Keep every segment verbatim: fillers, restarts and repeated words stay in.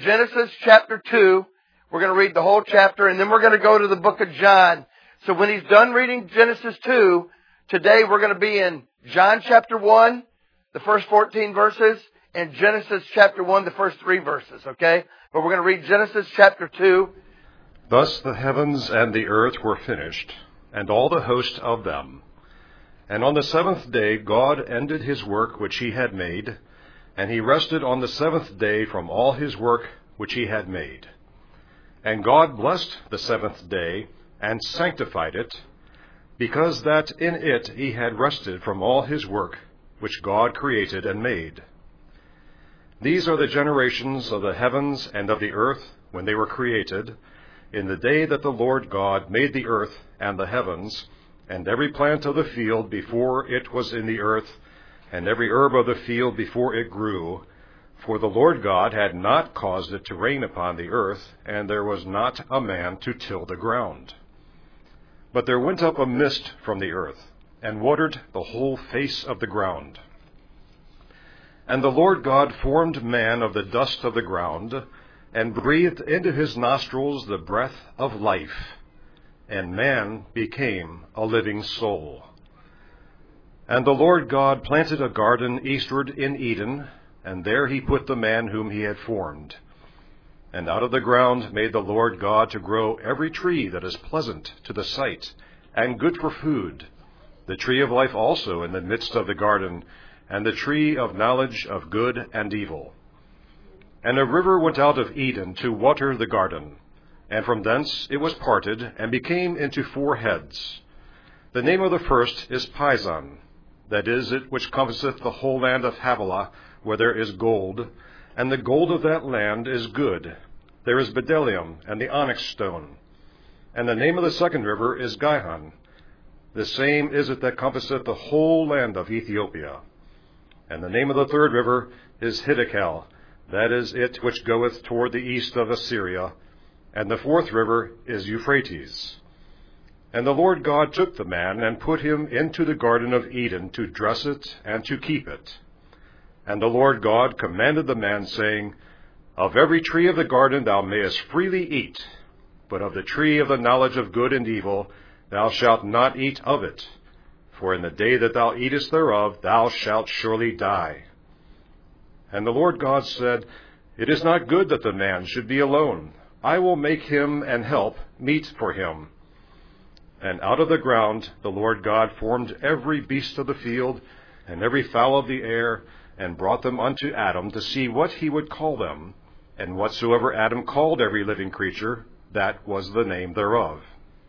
Genesis chapter two. We're going to read the whole chapter, and then we're going to go to the book of John. So when he's done reading Genesis two, today we're going to be in John chapter one, the first fourteen verses, and Genesis chapter one, the first three verses, okay? But we're going to read Genesis chapter two. Thus the heavens and the earth were finished, and all the host of them. And on the seventh day God ended his work which he had made, and he rested on the seventh day from all his work which he had made. And God blessed the seventh day, and sanctified it, because that in it he had rested from all his work which God created and made. These are the generations of the heavens and of the earth when they were created, in the day that the Lord God made the earth and the heavens, and every plant of the field before it was in the earth, and every herb of the field before it grew. For the Lord God had not caused it to rain upon the earth, and there was not a man to till the ground. But there went up a mist from the earth, and watered the whole face of the ground. And the Lord God formed man of the dust of the ground, and breathed into his nostrils the breath of life, and man became a living soul. And the Lord God planted a garden eastward in Eden, and there he put the man whom he had formed. And out of the ground made the Lord God to grow every tree that is pleasant to the sight, and good for food, the tree of life also in the midst of the garden, and the tree of knowledge of good and evil. And a river went out of Eden to water the garden, and from thence it was parted, and became into four heads. The name of the first is Pison, that is it which compasseth the whole land of Havilah, where there is gold, and the gold of that land is good. There is bdellium and the onyx stone. And the name of the second river is Gihon. The same is it that compasseth the whole land of Ethiopia. And the name of the third river is Hiddekel, that is it which goeth toward the east of Assyria. And the fourth river is Euphrates. And the Lord God took the man, and put him into the garden of Eden to dress it and to keep it. And the Lord God commanded the man, saying, Of every tree of the garden thou mayest freely eat, but of the tree of the knowledge of good and evil thou shalt not eat of it. For in the day that thou eatest thereof thou shalt surely die. And the Lord God said, It is not good that the man should be alone. I will make him an help meet for him. And out of the ground the Lord God formed every beast of the field, and every fowl of the air, and brought them unto Adam to see what he would call them. And whatsoever Adam called every living creature, that was the name thereof.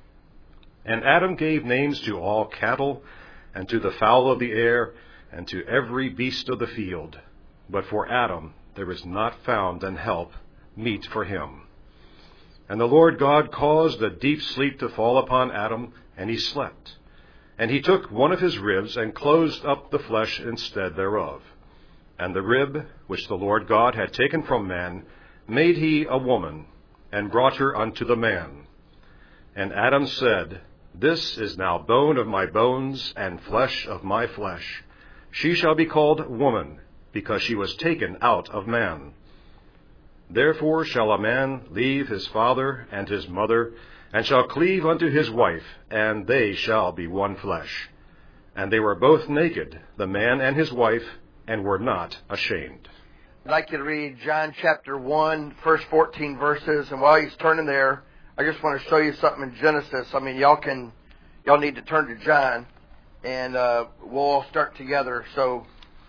And Adam gave names to all cattle, and to the fowl of the air, and to every beast of the field. But for Adam there is not found an help meet for him. And the Lord God caused a deep sleep to fall upon Adam, and he slept. And he took one of his ribs, and closed up the flesh instead thereof. And the rib which the Lord God had taken from man made he a woman, and brought her unto the man. And Adam said, This is now bone of my bones, and flesh of my flesh. She shall be called woman, because she was taken out of man. Therefore shall a man leave his father and his mother, and shall cleave unto his wife, and they shall be one flesh. And they were both naked, the man and his wife, and were not ashamed. I'd like you to read John chapter one, first fourteen verses, and while he's turning there, I just want to show you something in Genesis. I mean, y'all can, y'all need to turn to John, and uh, we'll all start together. So,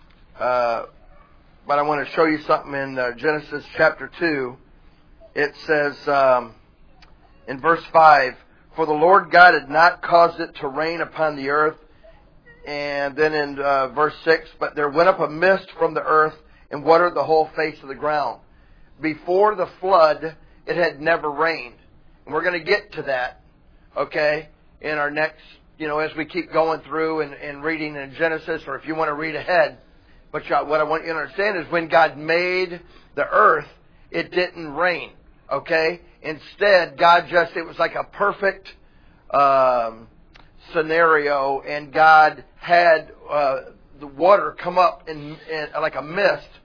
uh, but I want to show you something in uh, Genesis chapter two. It says um, in verse five, For the Lord God had not caused it to rain upon the earth. And then in uh, verse six, But there went up a mist from the earth, and watered the whole face of the ground. Before the flood, it had never rained. And we're going to get to that, okay, in our next, you know, as we keep going through and, and reading in Genesis, or if you want to read ahead. But what I want you to understand is when God made the earth, it didn't rain, okay? Instead, God just, it was like a perfect um, scenario, and God had uh, the water come up in, in like a mist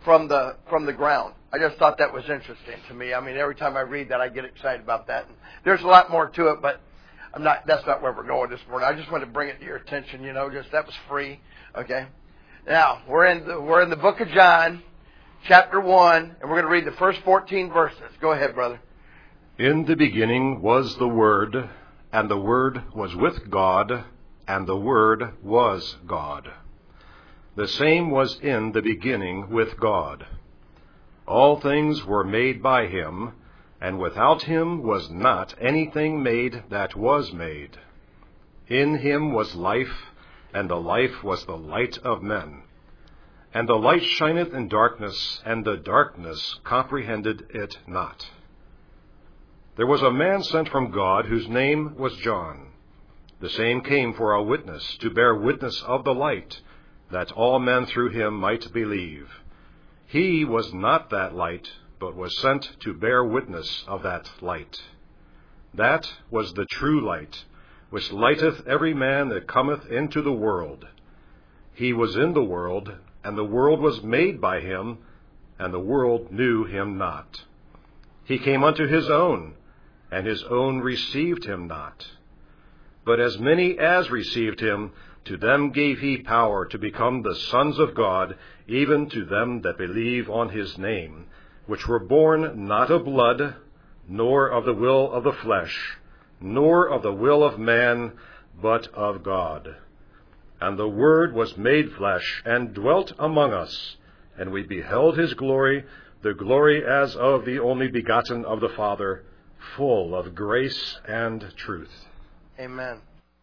from the from the ground. I just thought that was interesting to me. I mean, every time I read that, I get excited about that. And there's a lot more to it, but I'm not. That's not where we're going this morning. I just wanted to bring it to your attention. You know, just that was free. Okay. Now we're in the, we're in the book of John, chapter one, and we're going to read the first fourteen verses. Go ahead, brother. In the beginning was the Word, and the Word was with God, and the Word was God. The same was in the beginning with God. All things were made by him, and without him was not anything made that was made. In him was life, and the life was the light of men. And the light shineth in darkness, and the darkness comprehended it not. There was a man sent from God, whose name was John. The same came for a witness, to bear witness of the light, that all men through him might believe. He was not that light, but was sent to bear witness of that light. That was the true light, which lighteth every man that cometh into the world. He was in the world, and the world was made by him, and the world knew him not. He came unto his own, and his own received him not. But as many as received him, to them gave he power to become the sons of God, even to them that believe on his name, which were born not of blood, nor of the will of the flesh, nor of the will of man, but of God. And the Word was made flesh, and dwelt among us, and we beheld his glory, the glory as of the only begotten of the Father, full of grace and truth. Amen.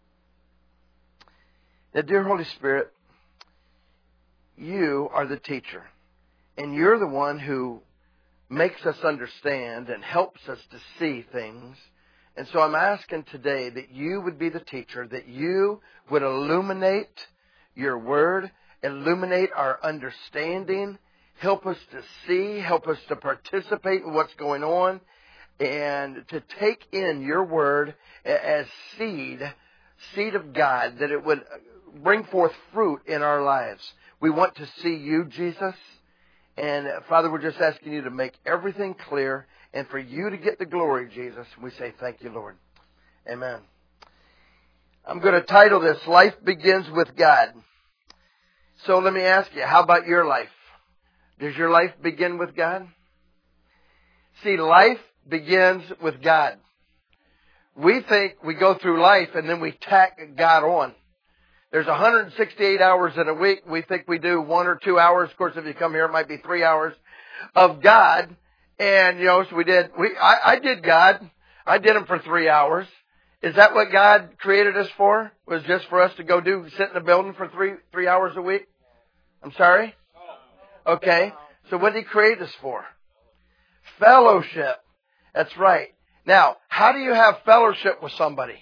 Now, dear Holy Spirit, you are the teacher, and you're the one who makes us understand and helps us to see things. And so I'm asking today that you would be the teacher, that you would illuminate your word, illuminate our understanding, help us to see, help us to participate in what's going on, and to take in your word as seed, seed of God, that it would bring forth fruit in our lives. We want to see you, Jesus. And Father, we're just asking you to make everything clear and for you to get the glory, Jesus. We say thank you, Lord. Amen. I'm going to title this, Life Begins with God. So let me ask you, how about your life? Does your life begin with God? See, life begins with God. We think we go through life and then we tack God on. There's one hundred sixty-eight hours in a week. We think we do one or two hours. Of course, if you come here, it might be three hours of God. And, you know, so we did, we, I, I did God. I did Him for three hours. Is that what God created us for? Was just for us to go do, sit in a building for three, three hours a week? I'm sorry? Okay. So what did He create us for? Fellowship. That's right. Now, how do you have fellowship with somebody?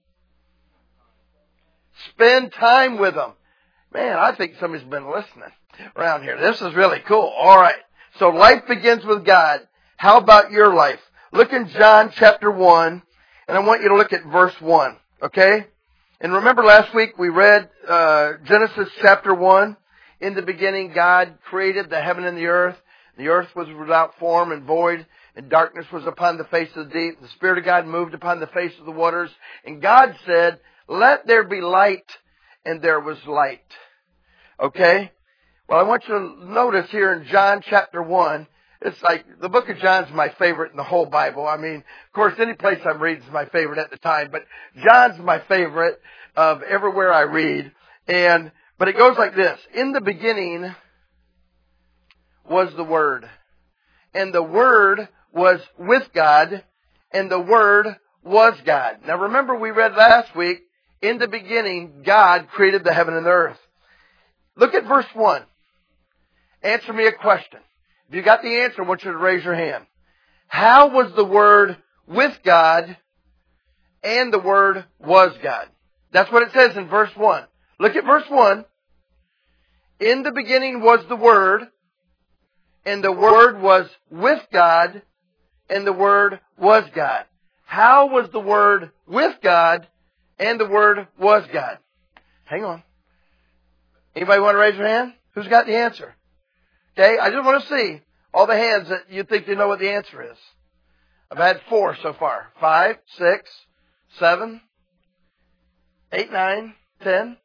Spend time with them. Man, I think somebody's been listening around here. This is really cool. All right. So life begins with God. How about your life? Look in John chapter one, and I want you to look at verse one. Okay? And remember last week we read uh, Genesis chapter one. In the beginning, God created the heaven and the earth. The earth was without form and void, and darkness was upon the face of the deep. The Spirit of God moved upon the face of the waters. And God said, let there be light, and there was light. Okay? Well, I want you to notice here in John chapter one, it's like, the book of John's my favorite in the whole Bible. I mean, of course, any place I'm reading is my favorite at the time, but John's my favorite of everywhere I read. And, but it goes like this. In the beginning was the Word, and the Word was with God, and the Word was God. Now remember we read last week, in the beginning, God created the heaven and the earth. Look at verse one. Answer me a question. If you got the answer, I want you to raise your hand. How was the Word with God and the Word was God? That's what it says in verse one. Look at verse one. In the beginning was the Word, and the Word was with God, and the Word was God. How was the Word with God and the Word was God? Hang on. Anybody want to raise their hand? Who's got the answer? Okay? I just want to see all the hands that you think you know what the answer is. I've had four so far. Five, six, seven, eight, nine, ten.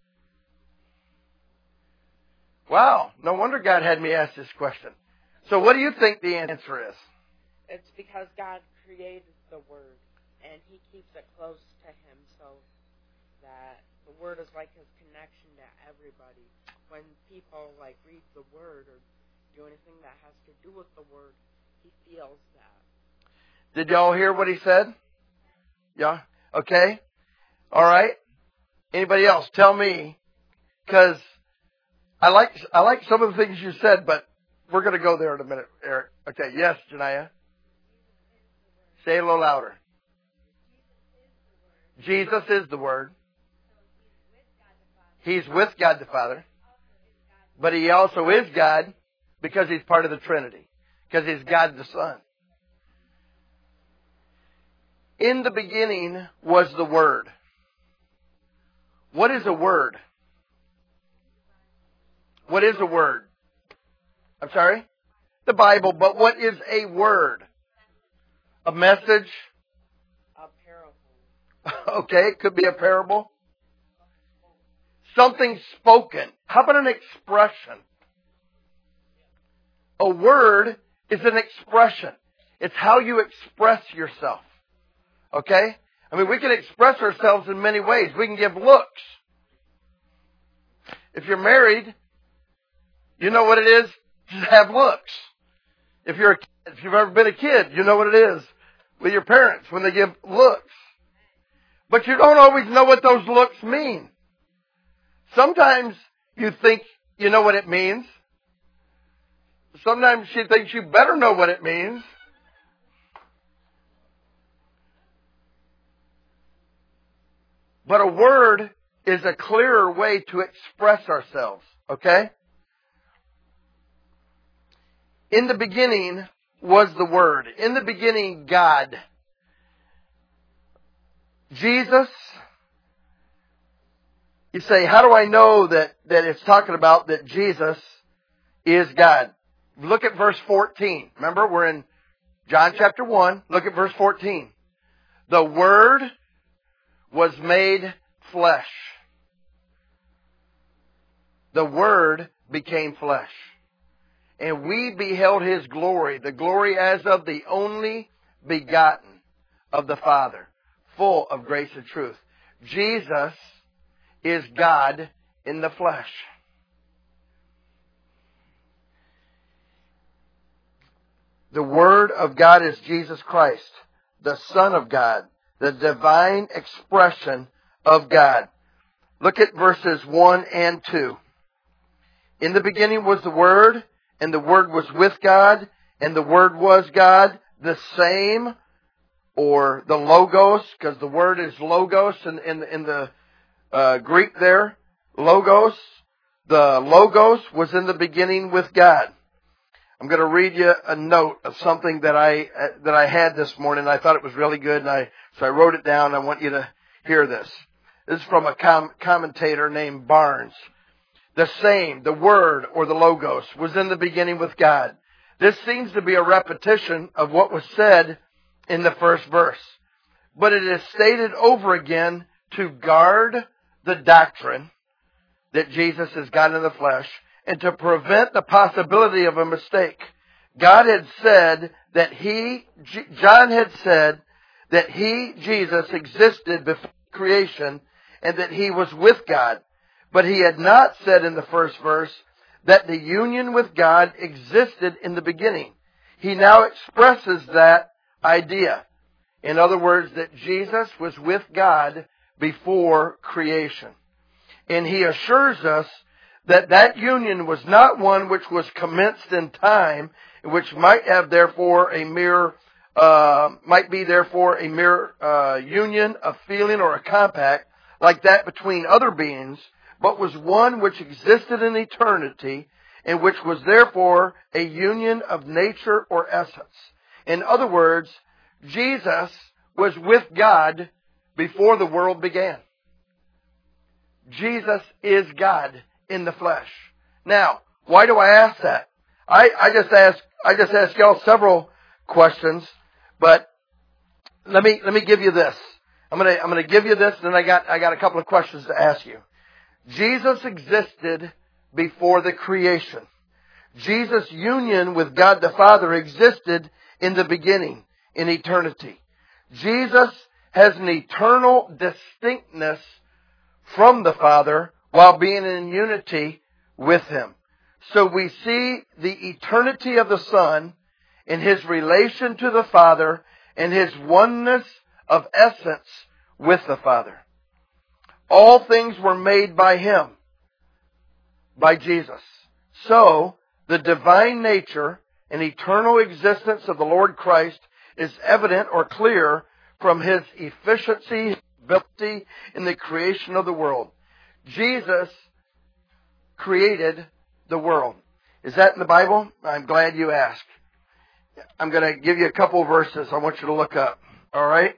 Wow. No wonder God had me ask this question. So what do you think the answer is? It's because God created the Word, and He keeps it close to Him, so that the Word is like His connection to everybody. When people like read the Word or do anything that has to do with the Word, He feels that. Did y'all hear what he said? Yeah? Okay. All right. Anybody else? Tell me, because I like I like some of the things you said, but we're going to go there in a minute, Eric. Okay. Yes, Janaya. Say it a little louder. Jesus is the Word. He's with God the Father. But He also is God because He's part of the Trinity. Because He's God the Son. In the beginning was the Word. What is a word? What is a word? I'm sorry? The Bible, but what is a word? A message? A parable. Okay, it could be a parable. Something spoken. How about an expression? A word is an expression. It's how you express yourself. Okay? I mean, we can express ourselves in many ways. We can give looks. If you're married, you know what it is to have looks. If you're a kid, if you've ever been a kid, you know what it is with your parents when they give looks. But you don't always know what those looks mean. Sometimes you think you know what it means. Sometimes she thinks you better know what it means. But a word is a clearer way to express ourselves. Okay? In the beginning was the Word. In the beginning, God. Jesus. You say, how do I know that, that it's talking about that Jesus is God? Look at verse fourteen. Remember, we're in John chapter one. Look at verse fourteen. The Word was made flesh. The Word became flesh. And we beheld His glory, the glory as of the only begotten of the Father, full of grace and truth. Jesus is God in the flesh. The Word of God is Jesus Christ, the Son of God, the divine expression of God. Look at verses one and two. In the beginning was the Word, and the Word was with God, and the Word was God, the same, or the Logos, because the word is Logos in, in, in the uh, Greek there. Logos. The Logos was in the beginning with God. I'm going to read you a note of something that I that I had this morning. I thought it was really good, and I so I wrote it down. I want you to hear this. This is from a com- commentator named Barnes. The same, the Word, or the Logos, was in the beginning with God. This seems to be a repetition of what was said in the first verse. But it is stated over again to guard the doctrine that Jesus is God in the flesh and to prevent the possibility of a mistake. God had said that He, John had said that He, Jesus, existed before creation and that He was with God. But He had not said in the first verse that the union with God existed in the beginning. He now expresses that idea. In other words, that Jesus was with God before creation. And He assures us that that union was not one which was commenced in time, which might have therefore a mere, uh, might be therefore a mere uh, union, a feeling, or a compact like that between other beings, but was one which existed in eternity and which was therefore a union of nature or essence. In other words, Jesus was with God before the world began. Jesus is God in the flesh. Now, why do I ask that? I, I just asked I just asked y'all several questions, but let me let me give you this. I'm gonna I'm gonna give you this, and then I got I got a couple of questions to ask you. Jesus existed before the creation. Jesus' union with God the Father existed in the beginning, in eternity. Jesus has an eternal distinctness from the Father while being in unity with Him. So we see the eternity of the Son in His relation to the Father and His oneness of essence with the Father. All things were made by Him, by Jesus. So, the divine nature and eternal existence of the Lord Christ is evident or clear from His efficiency, ability in the creation of the world. Jesus created the world. Is that in the Bible? I'm glad you asked. I'm going to give you a couple of verses I want you to look up. All right?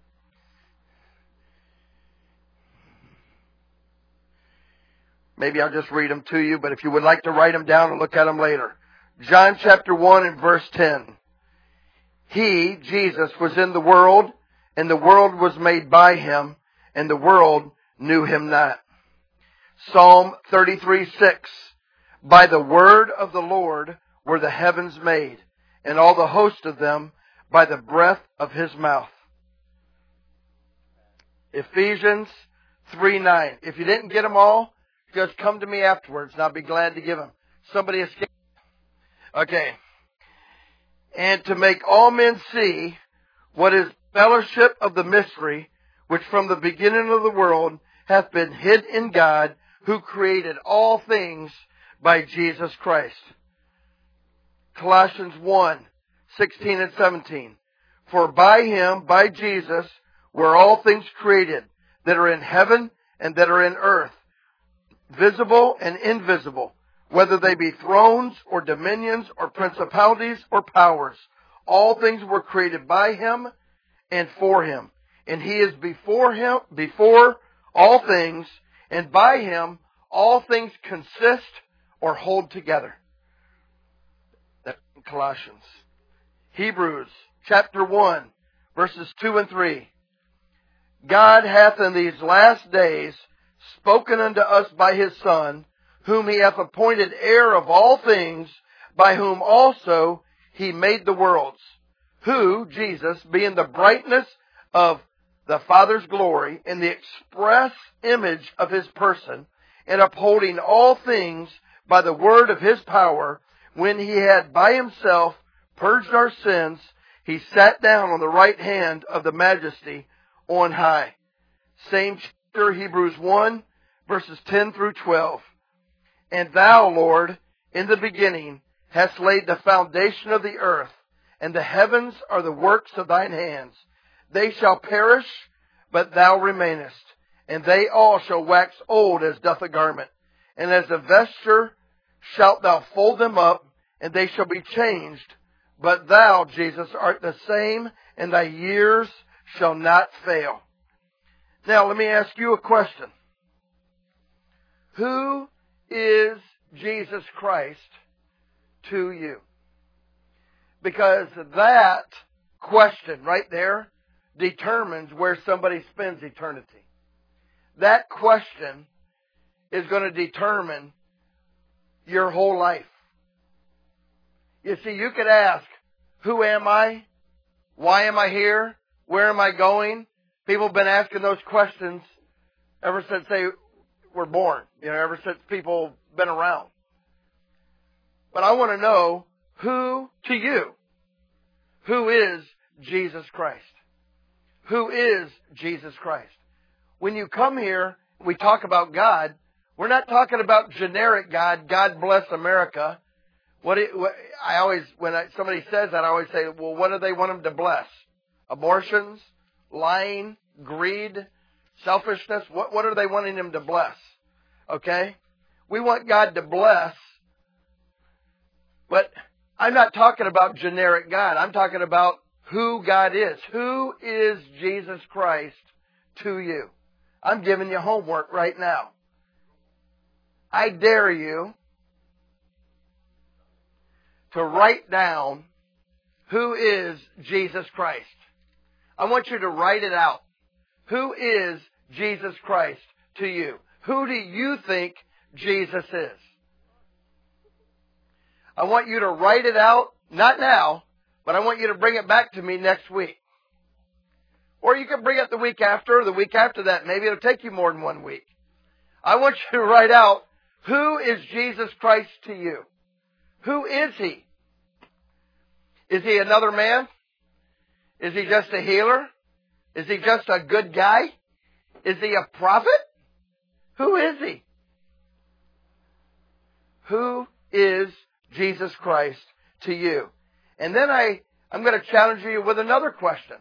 Maybe I'll just read them to you, but if you would like to write them down and look at them later. John chapter one and verse ten. He, Jesus, was in the world, and the world was made by Him, and the world knew Him not. Psalm thirty-three six. By the word of the Lord were the heavens made, and all the host of them by the breath of His mouth. Ephesians three nine. If you didn't get them all, just come to me afterwards, and I'll be glad to give them. Somebody escaped. Okay. And to make all men see what is fellowship of the mystery, which from the beginning of the world hath been hid in God, who created all things by Jesus Christ. Colossians one sixteen and seventeen. For by Him, by Jesus, were all things created, that are in heaven and that are in earth, visible and invisible, whether they be thrones or dominions or principalities or powers. All things were created by Him and for Him. And He is before Him, before all things, and by Him all things consist or hold together. That's in Colossians. Hebrews chapter one, verses two and three. God hath in these last days spoken unto us by His Son, whom He hath appointed heir of all things, by whom also He made the worlds, who, Jesus, being the brightness of the Father's glory, in the express image of His person, and upholding all things by the word of His power, when He had by Himself purged our sins, He sat down on the right hand of the Majesty on high. Same chapter, Hebrews one, verses ten through twelve. And Thou, Lord, in the beginning hast laid the foundation of the earth, and the heavens are the works of Thine hands. They shall perish, but Thou remainest, and they all shall wax old as doth a garment. And as a vesture shalt Thou fold them up, and they shall be changed. But Thou, Jesus, art the same, and Thy years shall not fail. Now, let me ask you a question. Who is Jesus Christ to you? Because that question right there determines where somebody spends eternity. That question is going to determine your whole life. You see, you could ask, who am I? Why am I here? Where am I going? People have been asking those questions ever since they were born. You know, ever since people have been around. But I want to know, who to you? Who is Jesus Christ? Who is Jesus Christ? When you come here, we talk about God. We're not talking about generic God, God bless America. What, it, what I always, when I, somebody says that, I always say, well, what do they want them to bless? Abortions, lying, greed, selfishness. What, what are they wanting them to bless? Okay? We want God to bless, but I'm not talking about generic God. I'm talking about who God is. Who is Jesus Christ to you? I'm giving you homework right now. I dare you to write down who is Jesus Christ. I want you to write it out. Who is Jesus Christ to you? Who do you think Jesus is? I want you to write it out, not now, but I want you to bring it back to me next week. Or you can bring it the week after, or the week after that. Maybe it'll take you more than one week. I want you to write out, who is Jesus Christ to you? Who is He? Is He another man? Is He just a healer? Is He just a good guy? Is He a prophet? Who is He? Who is Jesus Christ to you? And then I, I'm going to challenge you with another question.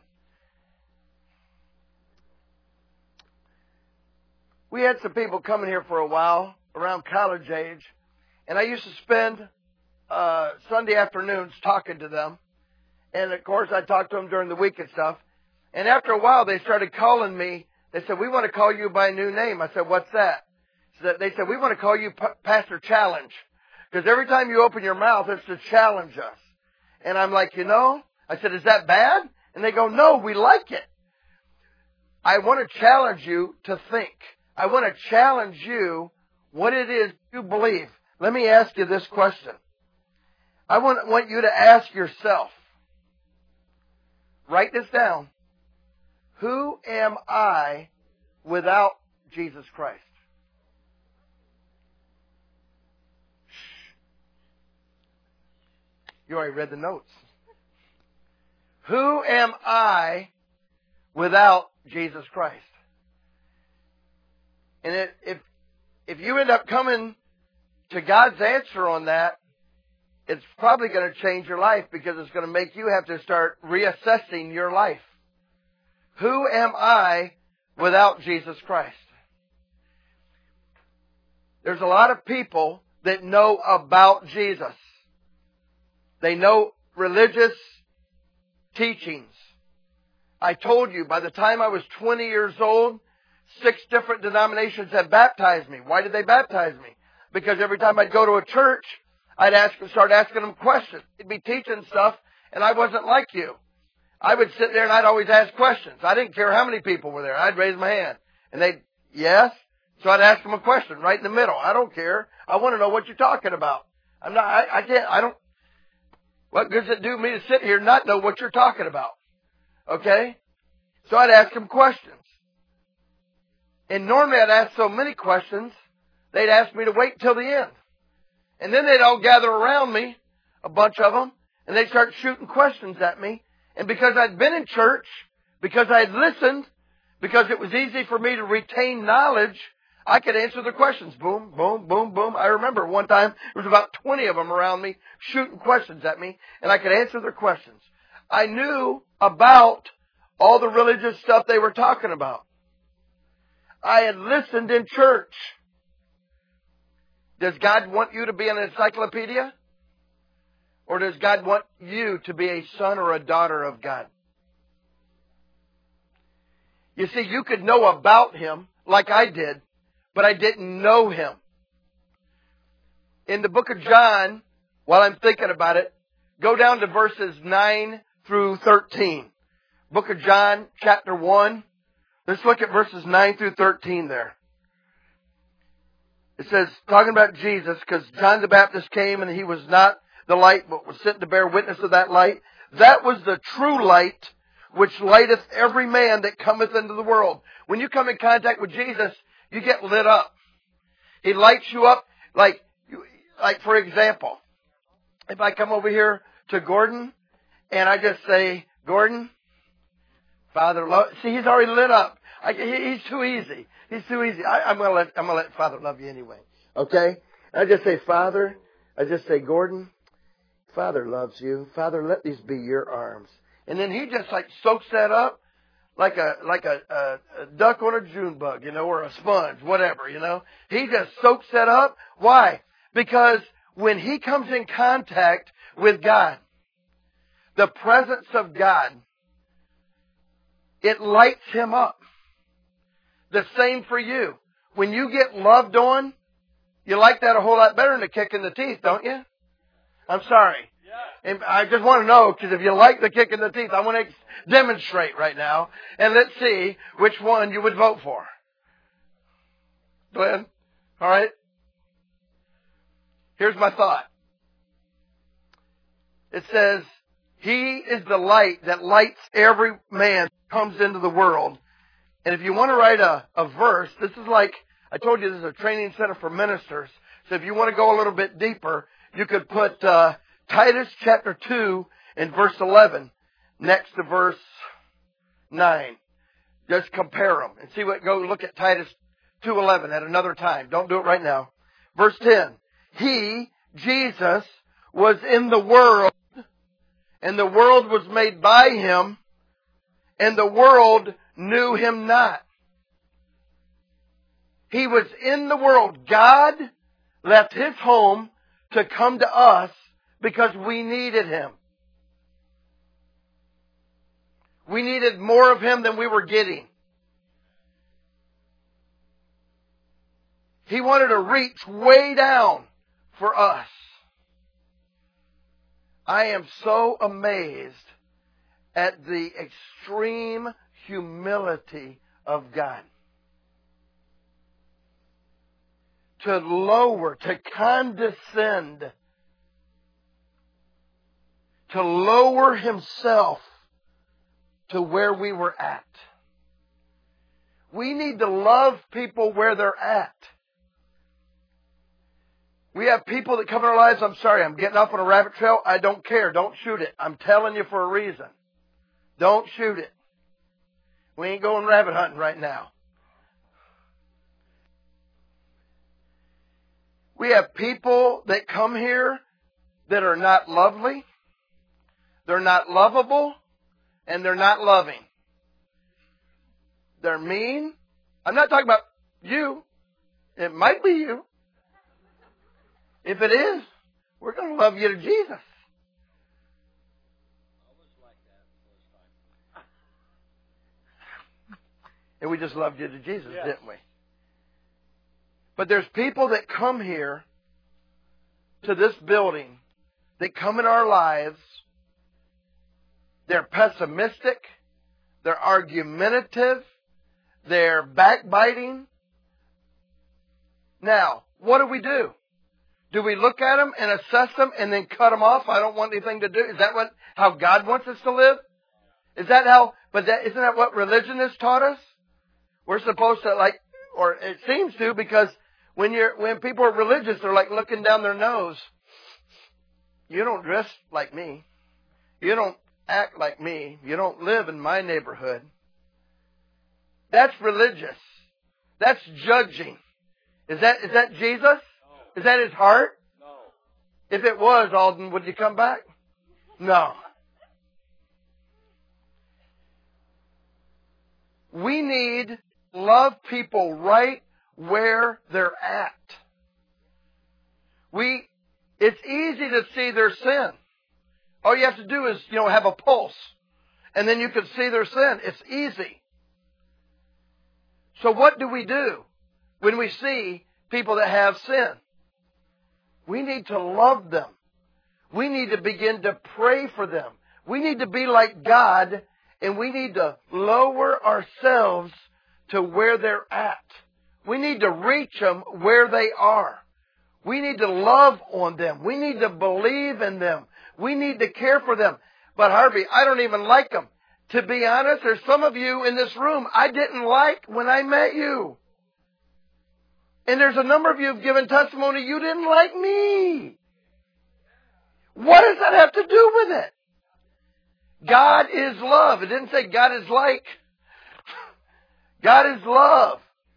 We had some people coming here for a while, around college age, and I used to spend uh, Sunday afternoons talking to them. And of course, I talked to them during the week and stuff. And after a while, they started calling me. They said, we want to call you by a new name. I said, what's that? So they said, we want to call you P- Pastor Challenge. Because every time you open your mouth, it's to challenge us. And I'm like, you know, I said, is that bad? And they go, no, we like it. I want to challenge you to think. I want to challenge you what it is you believe. Let me ask you this question. I want, want you to ask yourself, write this down. Who am I without Jesus Christ? You already read the notes. Who am I without Jesus Christ? And it, if if you end up coming to God's answer on that, it's probably going to change your life, because it's going to make you have to start reassessing your life. Who am I without Jesus Christ? There's a lot of people that know about Jesus. They know religious teachings. I told you, by the time I was twenty years old, six different denominations had baptized me. Why did they baptize me? Because every time I'd go to a church, I'd ask, start asking them questions. They'd be teaching stuff, and I wasn't like you. I would sit there and I'd always ask questions. I didn't care how many people were there. I'd raise my hand. And they'd, yes? So I'd ask them a question right in the middle. I don't care. I want to know what you're talking about. I'm not, I, I can't, I don't, what good does it do me to sit here and not know what you're talking about? Okay? So I'd ask them questions. And normally I'd ask so many questions, they'd ask me to wait until the end. And then they'd all gather around me, a bunch of them, and they'd start shooting questions at me. And because I'd been in church, because I'd listened, because it was easy for me to retain knowledge, I could answer the questions. Boom, boom, boom, boom. I remember one time, there was about twenty of them around me shooting questions at me, and I could answer their questions. I knew about all the religious stuff they were talking about. I had listened in church. Does God want you to be an encyclopedia? Or does God want you to be a son or a daughter of God? You see, you could know about Him like I did, but I didn't know Him. In the book of John, while I'm thinking about it, go down to verses nine through thirteen. Book of John, chapter one. Let's look at verses nine through thirteen there. It says, talking about Jesus, because John the Baptist came and he was not the light, but was sent to bear witness of that light. That was the true light, which lighteth every man that cometh into the world. When you come in contact with Jesus, you get lit up. He lights you up. Like, like for example, if I come over here to Gordon and I just say, Gordon, Father love. See, he's already lit up. I, he, he's too easy. He's too easy. I, I'm gonna let I'm gonna let Father love you anyway. Okay? I just say, Father. I just say, Gordon, Father loves you. Father, let these be your arms. And then he just like soaks that up like a like a, a, a duck on a June bug, you know, or a sponge, whatever, you know. He just soaks that up. Why? Because when he comes in contact with God, the presence of God, it lights him up. The same for you. When you get loved on, you like that a whole lot better than a kick in the teeth, don't you? I'm sorry. And I just want to know, because if you like the kick in the teeth, I want to demonstrate right now. And let's see which one you would vote for. Glenn? All right? Here's my thought. It says, He is the light that lights every man who comes into the world. And if you want to write a, a verse, this is like, I told you this is a training center for ministers. So if you want to go a little bit deeper, you could put uh, Titus chapter two and verse eleven next to verse nine. Just compare them and see what, go look at Titus two eleven at another time. Don't do it right now. Verse ten. He, Jesus, was in the world, and the world was made by Him, and the world knew Him not. He was in the world. God left His home to come to us because we needed Him. We needed more of Him than we were getting. He wanted to reach way down for us. I am so amazed at the extreme humility of God. To lower, to condescend, to lower Himself to where we were at. We need to love people where they're at. We have people that come in our lives. I'm sorry, I'm getting off on a rabbit trail. I don't care. Don't shoot it. I'm telling you for a reason. Don't shoot it. We ain't going rabbit hunting right now. We have people that come here that are not lovely, they're not lovable, and they're not loving. They're mean. I'm not talking about you. It might be you. If it is, we're going to love you to Jesus. And we just loved you to Jesus, yes. Didn't we? But there's people that come here to this building, that come in our lives, they're pessimistic, they're argumentative, they're backbiting. Now, what do we do? Do we look at them and assess them and then cut them off? I don't want anything to do. Is that what how God wants us to live? Is that how? But that, isn't that what religion has taught us? We're supposed to like, or it seems to, because when you're when people are religious, they're like looking down their nose. You don't dress like me. You don't act like me. You don't live in my neighborhood. That's religious. That's judging. Is that is that Jesus? Is that His heart? No. If it was, Alden, would you come back? No. We need to love people right where they're at. We, it's easy to see their sin. All you have to do is, you know, have a pulse. And then you can see their sin. It's easy. So what do we do when we see people that have sin? We need to love them. We need to begin to pray for them. We need to be like God, and we need to lower ourselves to where they're at. We need to reach them where they are. We need to love on them. We need to believe in them. We need to care for them. But Harvey, I don't even like them. To be honest, there's some of you in this room I didn't like when I met you. And there's a number of you who've given testimony you didn't like me. What does that have to do with it? God is love. It didn't say God is like. God is love.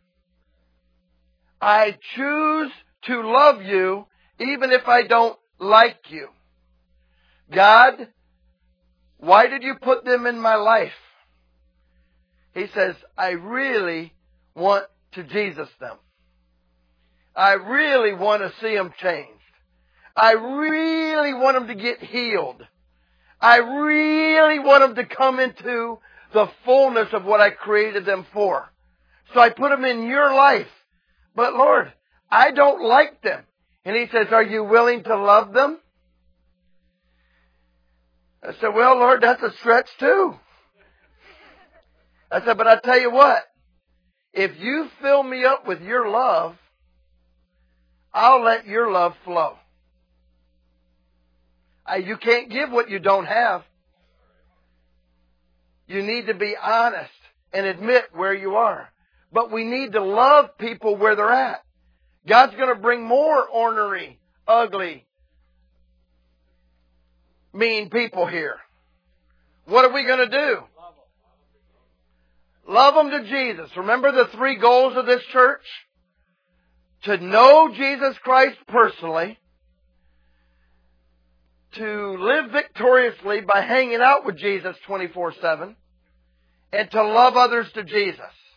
I choose to love you even if I don't like you. God, why did you put them in my life? He says, I really want to Jesus them. I really want to see them changed. I really want them to get healed. I really want them to come into the fullness of what I created them for. So I put them in your life. But Lord, I don't like them. And He says, are you willing to love them? I said, well, Lord, that's a stretch too. I said, but I tell you what, if you fill me up with your love, I'll let your love flow. Uh, you can't give what you don't have. You need to be honest and admit where you are. But we need to love people where they're at. God's going to bring more ornery, ugly, mean people here. What are we going to do? Love them to Jesus. Remember the three goals of this church? To know Jesus Christ personally, to live victoriously by hanging out with Jesus twenty-four seven, and to love others to Jesus.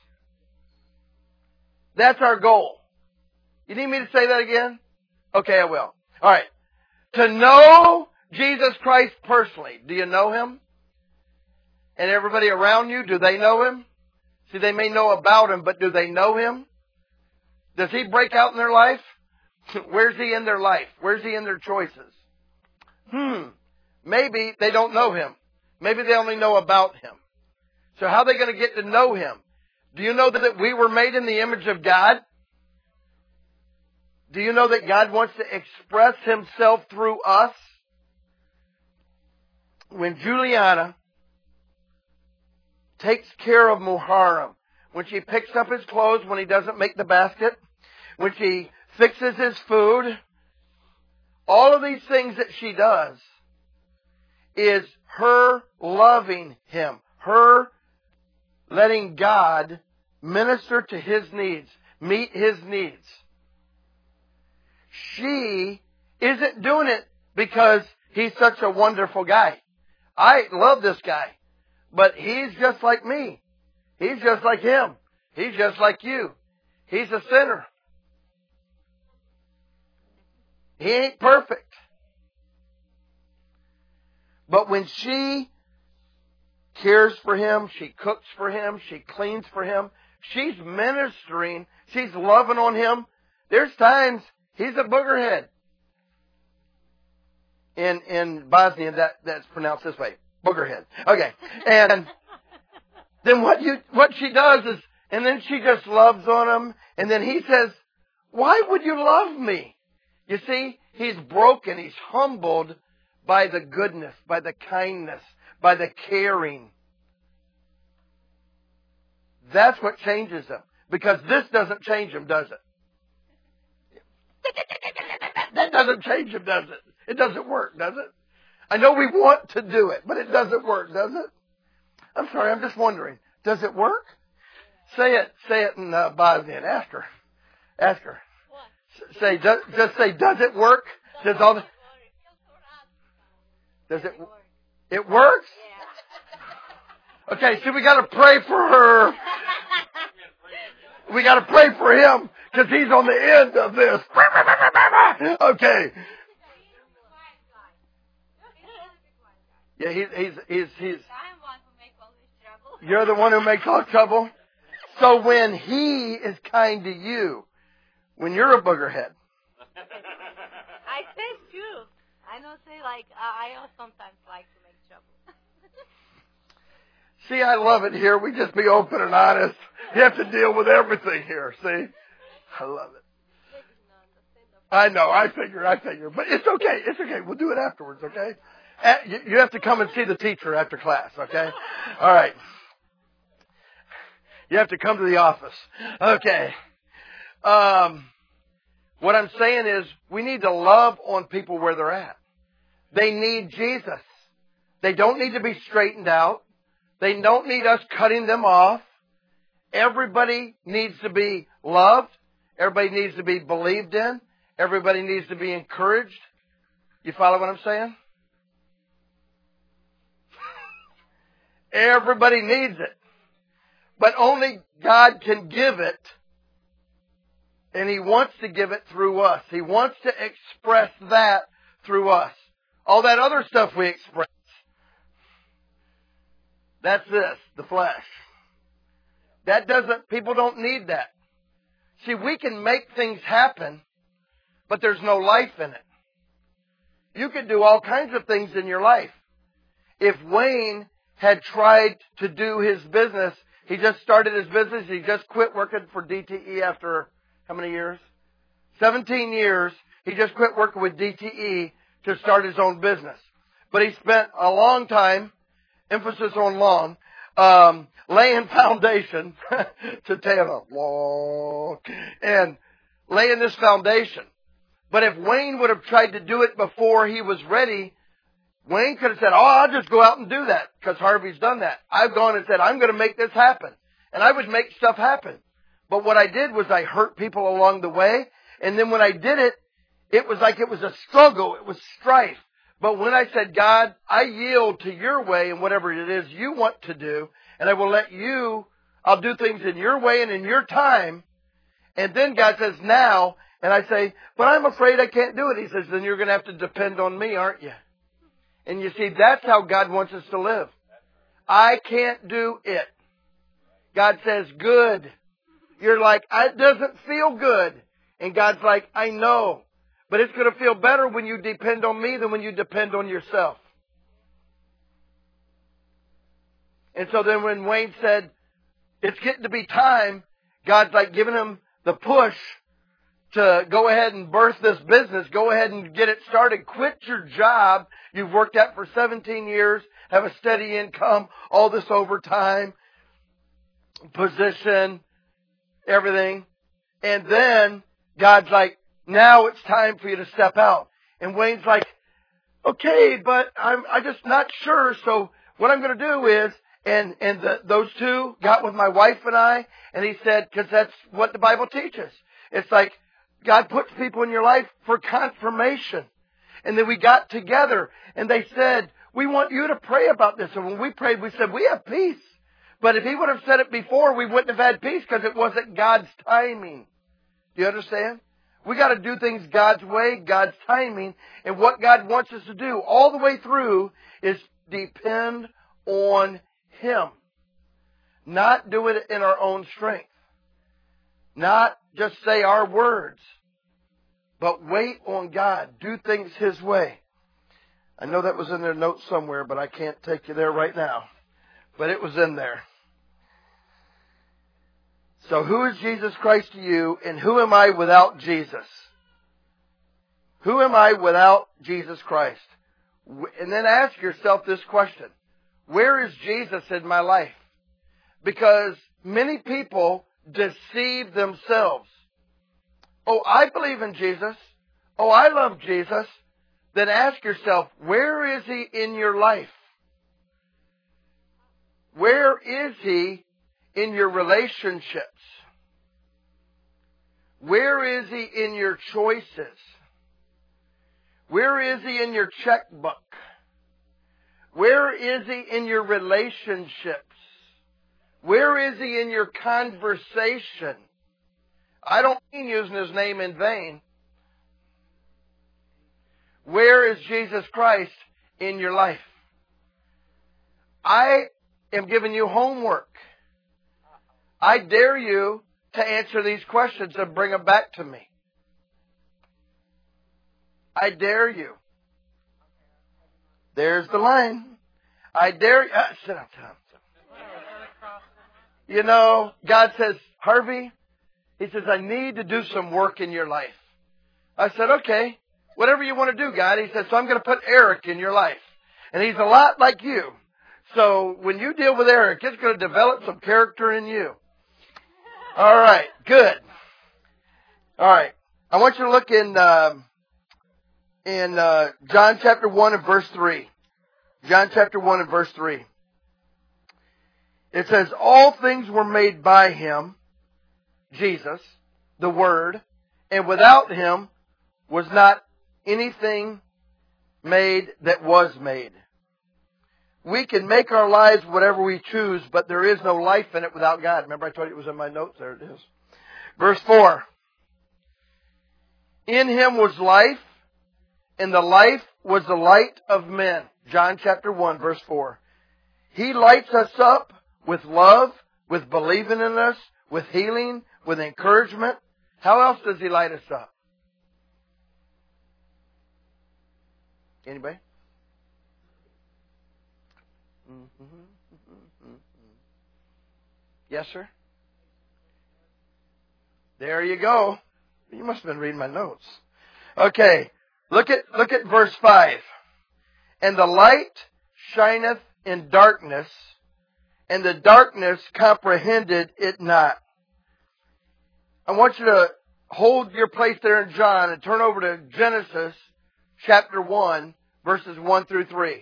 That's our goal. You need me to say that again? Okay, I will. All right. To know Jesus Christ personally. Do you know Him? And everybody around you, do they know Him? See, they may know about Him, but do they know Him? Does He break out in their life? Where's He in their life? Where's He in their choices? Hmm. Maybe they don't know Him. Maybe they only know about Him. So how are they going to get to know Him? Do you know that we were made in the image of God? Do you know that God wants to express Himself through us? When Juliana takes care of Muharram, when she picks up his clothes when he doesn't make the basket, when she fixes his food, all of these things that she does is her loving him, her letting God minister to his needs, meet his needs. She isn't doing it because he's such a wonderful guy. I love this guy, but he's just like me. He's just like him. He's just like you. He's a sinner. He ain't perfect. But when she cares for him, she cooks for him, she cleans for him, she's ministering, she's loving on him. There's times he's a boogerhead. In in Bosnian, that, that's pronounced this way. Boogerhead. Okay. And then what you what she does is, and then she just loves on him, and then he says, why would you love me? You see, he's broken, he's humbled by the goodness, by the kindness, by the caring. That's what changes him. Because this doesn't change him, does it? That doesn't change him, does it? It doesn't work, does it? I know we want to do it, but it doesn't work, does it? I'm sorry, I'm just wondering. Does it work? Say it, say it in uh, Bosnian. Ask her. Ask her. What? Say, does, just say, does it work? Does all the, does it, it works? Okay, so we got to pray for her. We got to pray for him because he's on the end of this. Okay. Yeah, he's he's he's he's. You're the one who makes all trouble. So when he is kind to you, when you're a boogerhead. I say too. I don't say like uh, I also sometimes like to make trouble. See, I love it here. We just be open and honest. You have to deal with everything here. See, I love it. I know. I figure. I figure. But it's okay. It's okay. We'll do it afterwards. Okay. You have to come and see the teacher after class. Okay. All right. You have to come to the office. Okay. Um, what I'm saying is we need to love on people where they're at. They need Jesus. They don't need to be straightened out. They don't need us cutting them off. Everybody needs to be loved. Everybody needs to be believed in. Everybody needs to be encouraged. You follow what I'm saying? Everybody needs it. But only God can give it. And He wants to give it through us. He wants to express that through us. All that other stuff we express. That's this, the flesh. That doesn't, people don't need that. See, we can make things happen, but there's no life in it. You can do all kinds of things in your life. if Wayne had tried to do his business, he just started his business, he just quit working for D T E after how many years? seventeen years. He just quit working with D T E to start his own business. But he spent a long time, emphasis on long, um, laying foundation to Tana, long, and laying this foundation. But if Wayne would have tried to do it before he was ready, Wayne could have said, oh, I'll just go out and do that because Harvey's done that. I've gone and said, I'm going to make this happen. And I would make stuff happen. But what I did was I hurt people along the way. And then when I did it, it was like it was a struggle. It was strife. But when I said, God, I yield to your way and whatever it is you want to do, and I will let you, I'll do things in your way and in your time. And then God says, now, and I say, but I'm afraid I can't do it. He says, then you're going to have to depend on me, aren't you? And you see, that's how God wants us to live. I can't do it. God says, good. You're like, it doesn't feel good. And God's like, I know. But it's going to feel better when you depend on me than when you depend on yourself. And so then when Wayne said, it's getting to be time, God's like giving him the push to go ahead and birth this business. Go ahead and get it started. Quit your job you've worked at for seventeen years. Have a steady income. All this overtime. Position. Everything. And then God's like, now it's time for you to step out. And Wayne's like, okay, but I'm, I'm just not sure. So what I'm going to do is, and, and the, those two got with my wife and I, and he said, because that's what the Bible teaches. It's like, God puts people in your life for confirmation. And then we got together and they said, we want you to pray about this. And when we prayed, we said, we have peace. But if he would have said it before, we wouldn't have had peace because it wasn't God's timing. Do you understand? We got to do things God's way, God's timing. And what God wants us to do all the way through is depend on Him. Not do it in our own strength. Not just say our words. But wait on God. Do things His way. I know that was in their notes somewhere, but I can't take you there right now. But it was in there. So who is Jesus Christ to you, and who am I without Jesus? Who am I without Jesus Christ? And then ask yourself this question. Where is Jesus in my life? Because many people deceive themselves. Oh, I believe in Jesus. Oh, I love Jesus. Then ask yourself, where is He in your life? Where is He in your relationships? Where is He in your choices? Where is He in your checkbook? Where is He in your relationships? Where is He in your conversation? I don't mean using His name in vain. Where is Jesus Christ in your life? I am giving you homework. I dare you to answer these questions and bring them back to me. I dare you. There's the line. I dare you. Uh, sit down, sit down. You know, God says, Harvey, He says, I need to do some work in your life. I said, okay, whatever you want to do, God. He says, so I'm going to put Eric in your life. And he's a lot like you. So when you deal with Eric, it's going to develop some character in you. All right, good. All right, I want you to look in uh, in uh, John chapter one and verse three. John chapter one and verse three. It says, all things were made by Him, Jesus, the Word, and without Him was not anything made that was made. We can make our lives whatever we choose, but there is no life in it without God. Remember I told you it was in my notes? There it is. Verse four. In Him was life, and the life was the light of men. John chapter one, verse four. He lights us up with love, with believing in us, with healing, with encouragement. How else does He light us up? Anybody? Yes, sir? There you go. You must have been reading my notes. Okay. Look at, look at verse five. And the light shineth in darkness, and the darkness comprehended it not. I want you to hold your place there in John and turn over to Genesis chapter one, verses one through three.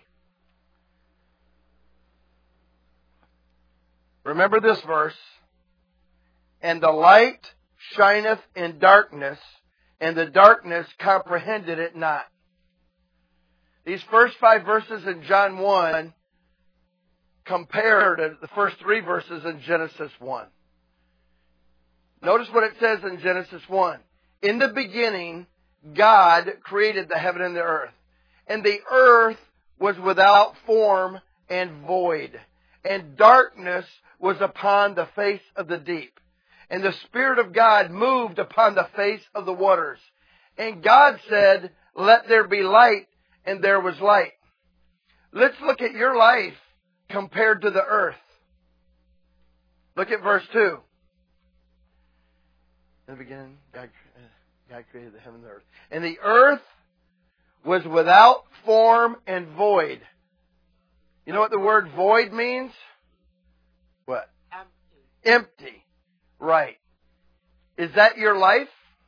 Remember this verse. And the light shineth in darkness, and the darkness comprehended it not. These first five verses in John one compare to the first three verses in Genesis one. Notice what it says in Genesis one. In the beginning, God created the heaven and the earth. And the earth was without form and void. And darkness was upon the face of the deep. And the Spirit of God moved upon the face of the waters. And God said, let there be light, and there was light. Let's look at your life compared to the earth. Look at verse two. In the beginning, God, God created the heaven and the earth. And the earth was without form and void. You know what the word void means? What? Empty. Empty. Right. Is that your life?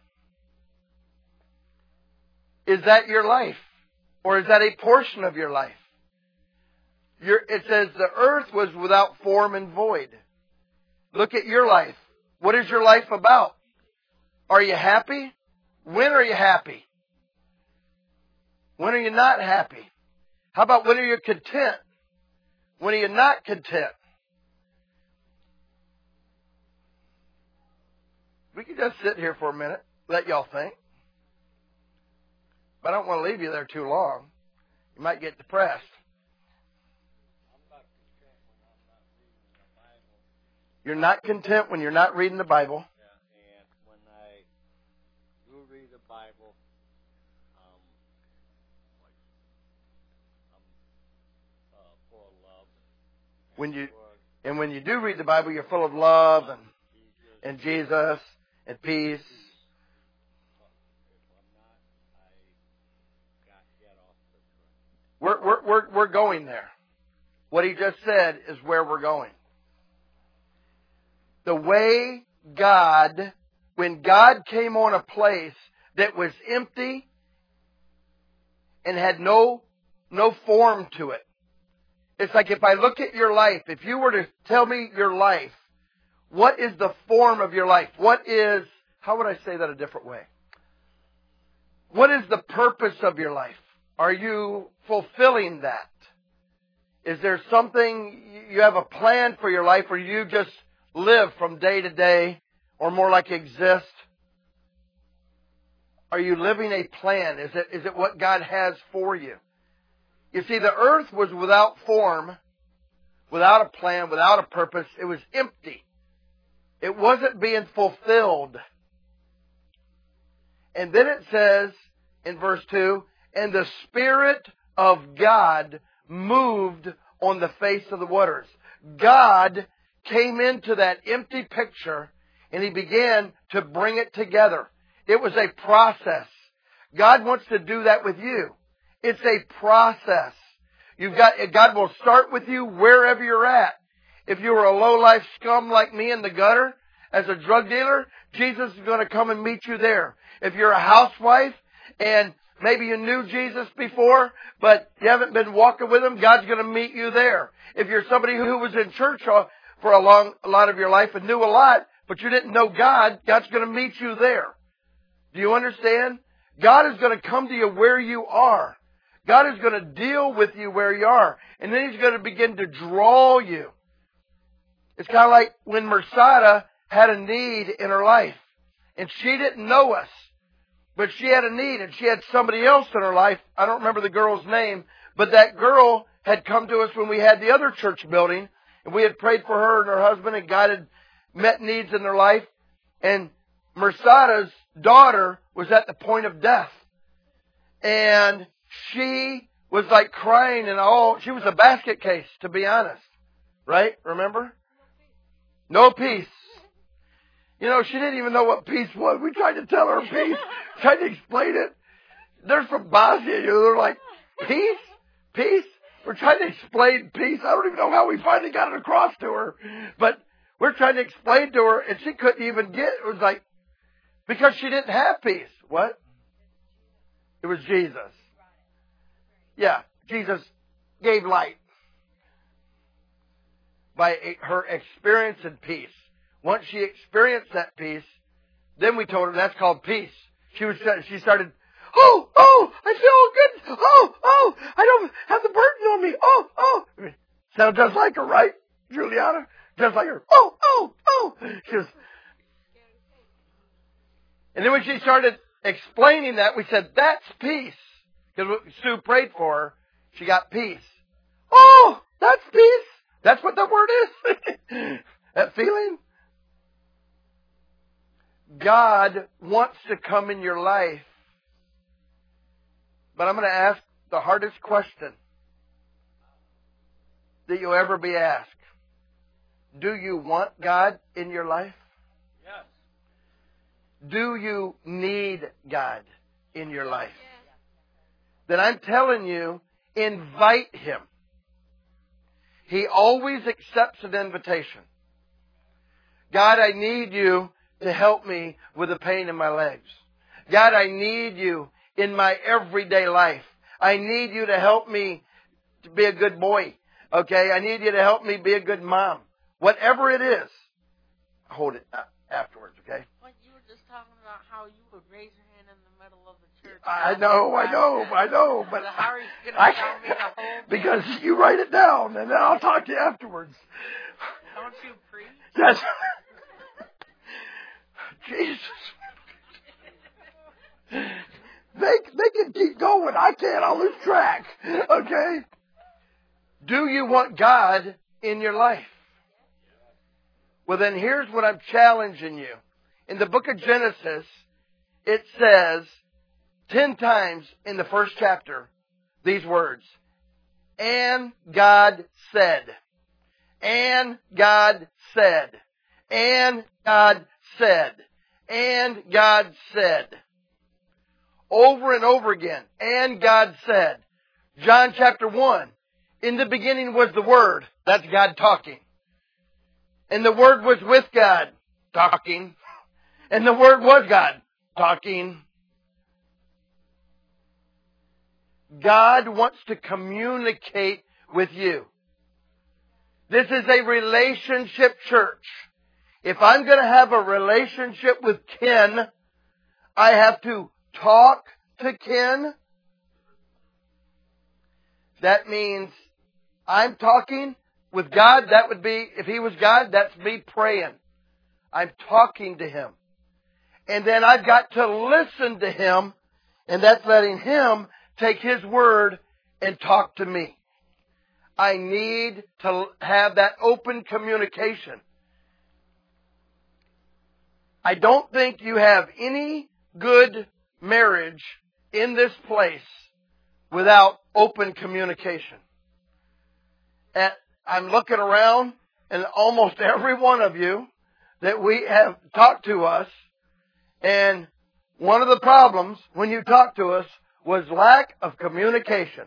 Is that your life? Or is that a portion of your life? Your, it says the earth was without form and void. Look at your life. What is your life about? Are you happy? When are you happy? When are you not happy? How about when are you content? When are you not content? We can just sit here for a minute, let y'all think. But I don't want to leave you there too long. You might get depressed. You're not content when you're not reading the Bible. Yeah, and when I do read the Bible, um, like, I'm uh, full of love. When you and when you do read the Bible, you're full of love and and Jesus and peace. We're we're we're we're going there. What he just said is where we're going. The way God, when God came on a place that was empty and had no no form to it. It's like if I look at your life, if you were to tell me your life, what is the form of your life? What is, how would I say that a different way? What is the purpose of your life? Are you fulfilling that? Is there something, you have a plan for your life, or you just live from day to day, or more like exist? Are you living a plan? Is it, is it what God has for you? You see, the earth was without form, without a plan, without a purpose. It was empty. It wasn't being fulfilled. And then it says in verse two, and the Spirit of God moved on the face of the waters. God came into that empty picture and He began to bring it together. It was a process. God wants to do that with you. It's a process. You've got, God will start with you wherever you're at. If you were a low-life scum like me in the gutter as a drug dealer, Jesus is going to come and meet you there. If you're a housewife and maybe you knew Jesus before, but you haven't been walking with Him, God's going to meet you there. If you're somebody who was in church for a long, a lot of your life and knew a lot, but you didn't know God, God's going to meet you there. Do you understand? God is going to come to you where you are. God is going to deal with you where you are. And then He's going to begin to draw you. It's kind of like when Mersada had a need in her life. And she didn't know us. But she had a need, and she had somebody else in her life. I don't remember the girl's name. But that girl had come to us when we had the other church building. And we had prayed for her and her husband, and God had met needs in their life. And Mersada's daughter was at the point of death. And she was like crying and all. She was a basket case, to be honest. Right? Remember? No peace. You know, she didn't even know what peace was. We tried to tell her peace, tried to explain it. They're from Bosnia. You know, they're like, peace? Peace? We're trying to explain peace. I don't even know how we finally got it across to her. But we're trying to explain to her, and she couldn't even get it. It was like, because she didn't have peace. What? It was Jesus. Yeah, Jesus gave light by her experience in peace. Once she experienced that peace, then we told her that's called peace. She was, she started, oh, oh, I feel good. Oh, oh, I don't have the burden on me. Oh, oh. Sound just like her, right, Juliana? Just like her. Oh, oh, oh. She was, and then when she started explaining that, we said, that's peace. Because Sue prayed for her. She got peace. Oh, that's peace. That's what the word is. That feeling. God wants to come in your life. But I'm going to ask the hardest question that you'll ever be asked. Do you want God in your life? Yes. Do you need God in your life? Then I'm telling you, invite Him. He always accepts an invitation. God, I need you to help me with the pain in my legs. God, I need you in my everyday life. I need you to help me to be a good boy. Okay? I need you to help me be a good mom. Whatever it is, hold it afterwards, okay? Well, you were just talking about how you would raise your hand in the middle of the church. I know, I know, I know, but how are you going to I tell me the whole because you write it down, and then I'll talk to you afterwards. Don't you preach? Yes. Jesus. They, they can keep going. I can't. I'll lose track. Okay? Do you want God in your life? Well, then here's what I'm challenging you. In the book of Genesis, it says ten times in the first chapter these words. And God said. And God said. And God said. And God said. Over and over again. And God said. John chapter one. In the beginning was the Word. That's God talking. And the Word was with God talking. And the Word was God talking. God wants to communicate with you. This is a relationship church. If I'm going to have a relationship with Ken, I have to talk to Ken. That means I'm talking with God. That would be, if He was God, that's me praying. I'm talking to Him. And then I've got to listen to Him, and that's letting Him take His word and talk to me. I need to have that open communication. I don't think you have any good marriage in this place without open communication. And I'm looking around, and almost every one of you that we have talked to us, and one of the problems when you talk to us was lack of communication.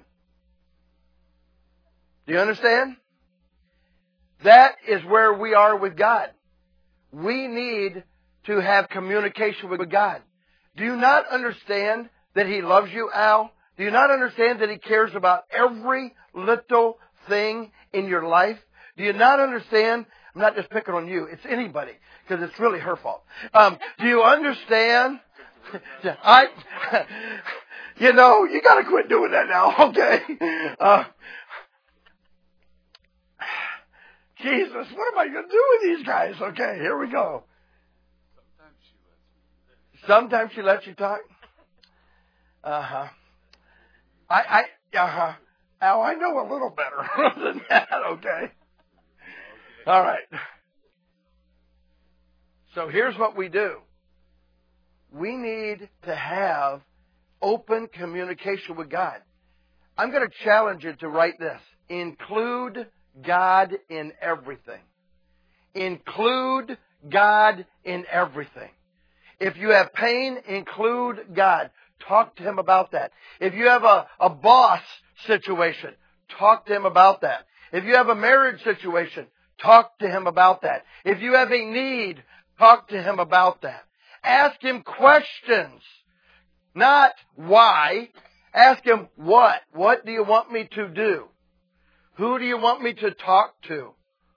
Do you understand? That is where we are with God. We need to have communication with God. Do you not understand that He loves you, Al? Do you not understand that He cares about every little thing in your life? Do you not understand? I'm not just picking on you. It's anybody, because it's really her fault. Um, do you understand? I, you know, you got to quit doing that now, okay? Uh, Jesus, what am I going to do with these guys? Okay, here we go. Sometimes she lets you talk. Uh-huh. I, I, uh-huh. Al, I know a little better than that, okay? All right. So here's what we do. We need to have open communication with God. I'm going to challenge you to write this. Include God in everything. Include God in everything. If you have pain, include God. Talk to Him about that. If you have a, a boss situation, talk to Him about that. If you have a marriage situation, talk to Him about that. If you have a need, talk to Him about that. Ask Him questions. Not why. Ask Him what. What do you want me to do? Who do you want me to talk to?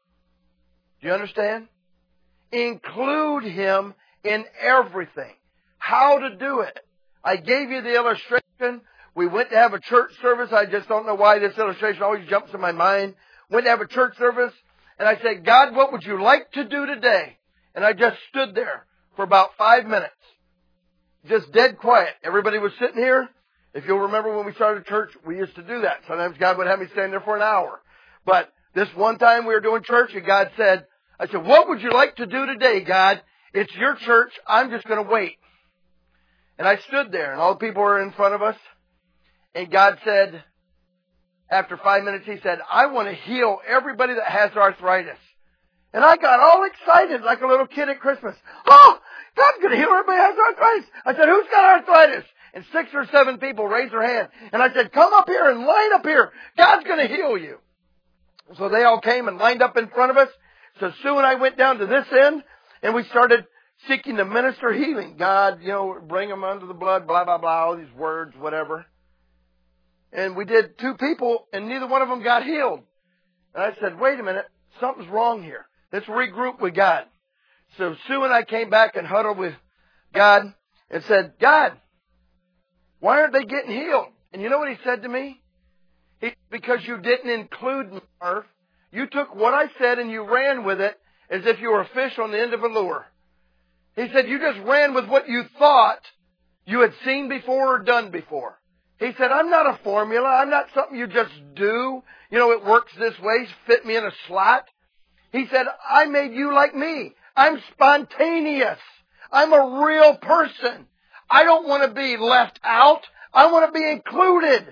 Do you understand? Include Him in everything. How to do it. I gave you the illustration. We went to have a church service. I just don't know why this illustration always jumps in my mind. Went to have a church service, and I said, God, what would you like to do today? And I just stood there for about five minutes. Just dead quiet. Everybody was sitting here. If you'll remember when we started church, we used to do that. Sometimes God would have me stand there for an hour. But this one time we were doing church, and God said, I said, what would you like to do today, God? It's your church. I'm just going to wait. And I stood there, and all the people were in front of us. And God said, after five minutes, He said, I want to heal everybody that has arthritis. And I got all excited like a little kid at Christmas. Oh, God's going to heal everybody that has arthritis. I said, who's got arthritis? And six or seven people raised their hand. And I said, come up here and line up here. God's going to heal you. So they all came and lined up in front of us. So Sue and I went down to this end, and we started seeking to minister healing. God, you know, bring them under the blood, blah, blah, blah, all these words, whatever. And we did two people, and neither one of them got healed. And I said, wait a minute, something's wrong here. Let's regroup with God. So Sue and I came back and huddled with God and said, God, why aren't they getting healed? And you know what He said to me? He, because you didn't include me, Irv. You took what I said and you ran with it as if you were a fish on the end of a lure. He said, you just ran with what you thought you had seen before or done before. He said, I'm not a formula. I'm not something you just do. You know, it works this way. Fit me in a slot. He said, I made you like me. I'm spontaneous. I'm a real person. I don't want to be left out. I want to be included.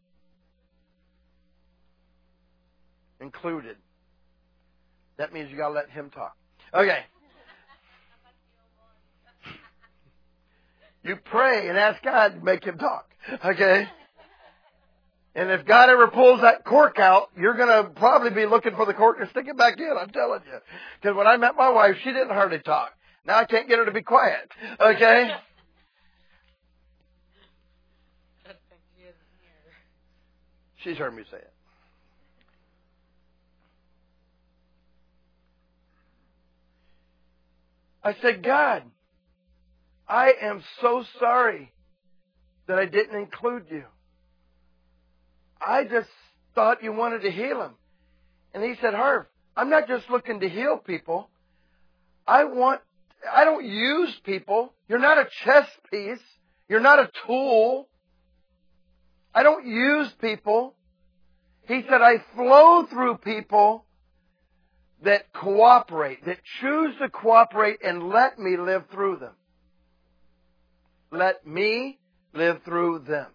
Included. That means you got to let Him talk. Okay. You pray and ask God to make Him talk. Okay? And if God ever pulls that cork out, you're going to probably be looking for the cork to stick it back in, I'm telling you. Because when I met my wife, she didn't hardly talk. Now I can't get her to be quiet. Okay? She's heard me say it. I said, God, I am so sorry that I didn't include you. I just thought you wanted to heal him. And He said, Harv, I'm not just looking to heal people. I want, I don't use people. You're not a chess piece. You're not a tool. I don't use people. He said, I flow through people that cooperate, that choose to cooperate and let me live through them. Let me live through them.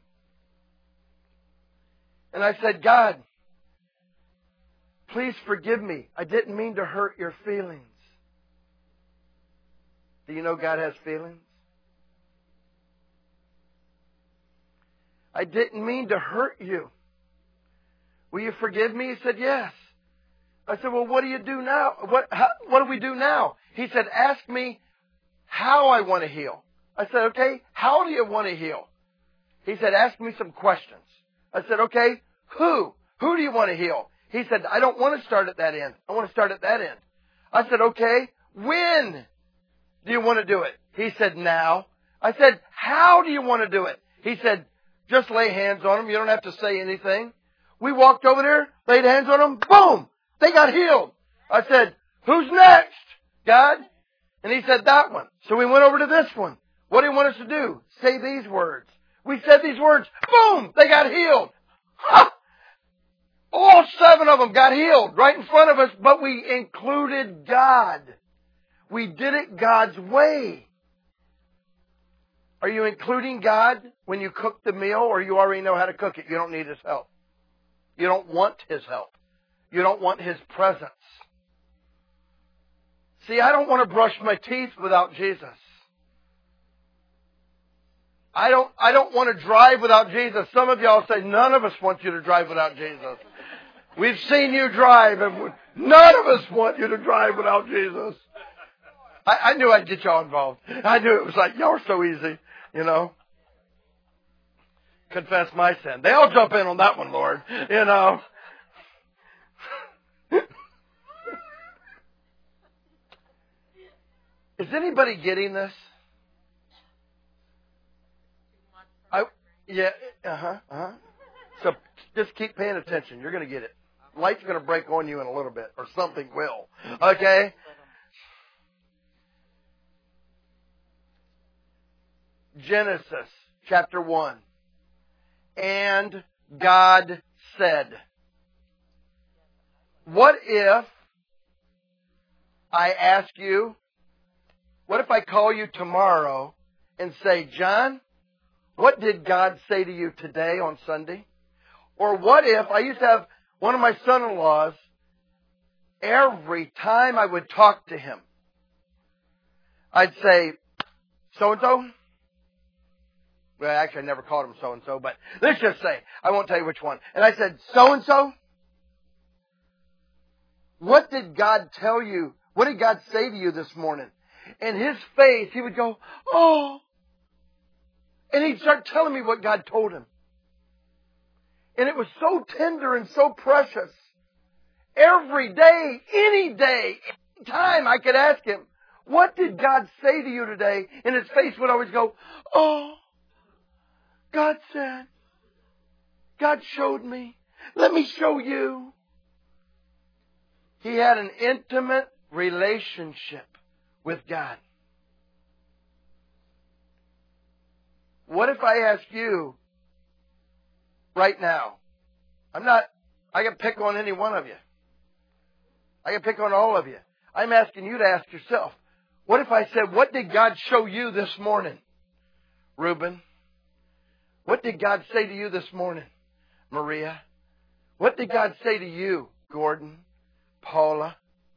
And I said, God, please forgive me. I didn't mean to hurt your feelings. Do you know God has feelings? I didn't mean to hurt you. Will you forgive me? He said, yes. I said, well, what do you do now? What, how, what do we do now? He said, ask me how I want to heal. I said, okay, how do you want to heal? He said, ask me some questions. I said, okay, who? Who do you want to heal? He said, I don't want to start at that end. I want to start at that end. I said, okay, when do you want to do it? He said, now. I said, how do you want to do it? He said, just lay hands on them. You don't have to say anything. We walked over there, laid hands on them, boom! They got healed. I said, who's next, God? And He said, that one. So we went over to this one. What do you want us to do? Say these words. We said these words. Boom! They got healed. Ha! All seven of them got healed right in front of us, but we included God. We did it God's way. Are you including God when you cook the meal, or you already know how to cook it? You don't need His help? You don't want His help. You don't want His presence. See, I don't want to brush my teeth without Jesus. I don't, I don't want to drive without Jesus. Some of y'all say, none of us want you to drive without Jesus. We've seen you drive, and none of us want you to drive without Jesus. I, I knew I'd get y'all involved. I knew it was like, y'all are so easy, you know. Confess my sin. They all jump in on that one, Lord, you know. Is anybody getting this? I, yeah, uh-huh, uh-huh. So just keep paying attention. You're going to get it. Light's going to break on you in a little bit, or something will. Okay? Genesis chapter one. And God said, what if I ask you, what if I call you tomorrow and say, John, what did God say to you today on Sunday? Or what if, I used to have one of my son-in-laws, every time I would talk to him, I'd say, so-and-so? Well, actually, I never called him so-and-so, but let's just say, I won't tell you which one. And I said, so-and-so? What did God tell you? What did God say to you this morning? And his face, he would go, oh. And he'd start telling me what God told him. And it was so tender and so precious. Every day, any day, any time I could ask him, what did God say to you today? And his face would always go, oh, God said, God showed me. Let me show you. He had an intimate relationship with God. What if I ask you right now? I'm not, I can pick on any one of you. I can pick on all of you. I'm asking you to ask yourself, what if I said, what did God show you this morning? Reuben, what did God say to you this morning? Maria, what did God say to you? Gordon, Paula,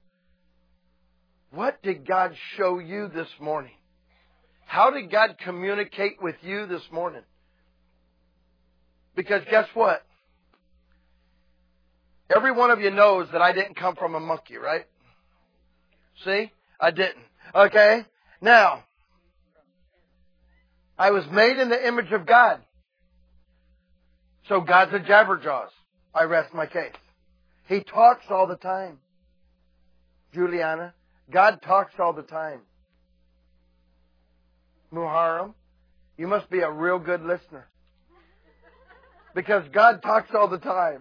what did God show you this morning? How did God communicate with you this morning? Because guess what? Every one of you knows that I didn't come from a monkey, right? See? I didn't. Okay? Now, I was made in the image of God. So God's a jabberjaws. I rest my case. He talks all the time. Juliana, God talks all the time. Muharram, you must be a real good listener. Because God talks all the time.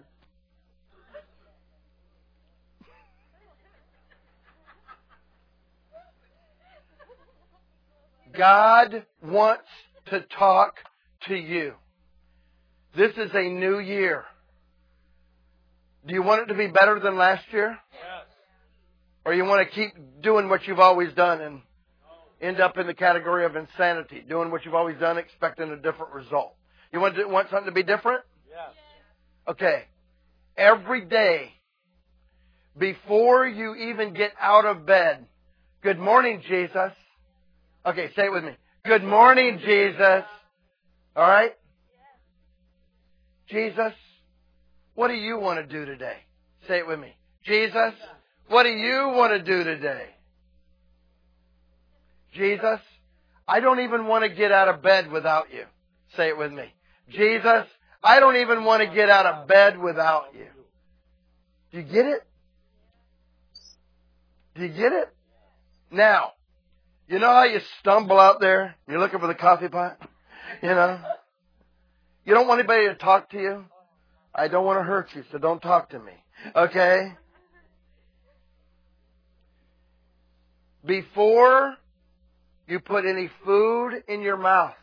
God wants to talk to you. This is a new year. Do you want it to be better than last year? Yes. Or you want to keep doing what you've always done and end up in the category of insanity, doing what you've always done, expecting a different result? You want to, want something to be different? Yes. Okay. Every day, before you even get out of bed, good morning, Jesus. Okay, say it with me. Good morning, Jesus. All right? Jesus, what do you want to do today? Say it with me. Jesus, what do you want to do today? Jesus, I don't even want to get out of bed without you. Say it with me. Jesus, I don't even want to get out of bed without you. Do you get it? Do you get it? Now, you know how you stumble out there? You're looking for the coffee pot? You know? You don't want anybody to talk to you? I don't want to hurt you, so don't talk to me. Okay? Before you put any food in your mouth,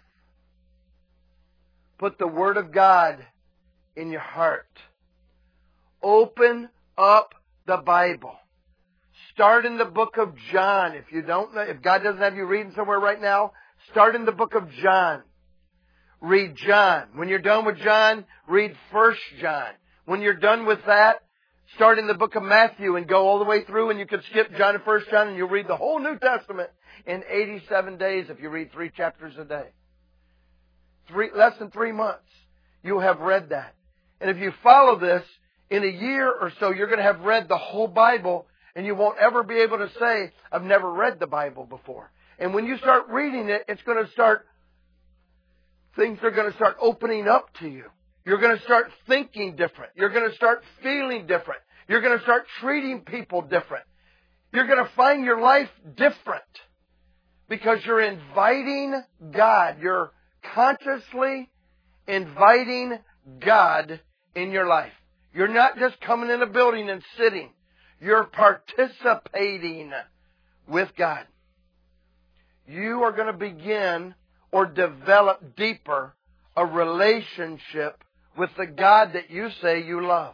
put the Word of God in your heart. Open up the Bible. Start in the book of John. If you don't know, if God doesn't have you reading somewhere right now, start in the book of John. Read John. When you're done with John, read First John. When you're done with that, start in the book of Matthew and go all the way through, and you can skip John and First John, and you'll read the whole New Testament in eighty-seven days if you read three chapters a day. Three, less than three months, you'll have read that. And if you follow this, in a year or so, you're going to have read the whole Bible, and you won't ever be able to say, I've never read the Bible before. And when you start reading it, it's going to start, things are going to start opening up to you. You're going to start thinking different. You're going to start feeling different. You're going to start treating people different. You're going to find your life different because you're inviting God. You're consciously inviting God in your life. You're not just coming in a building and sitting. You're participating with God. You are going to begin or develop deeper a relationship with the God that you say you love.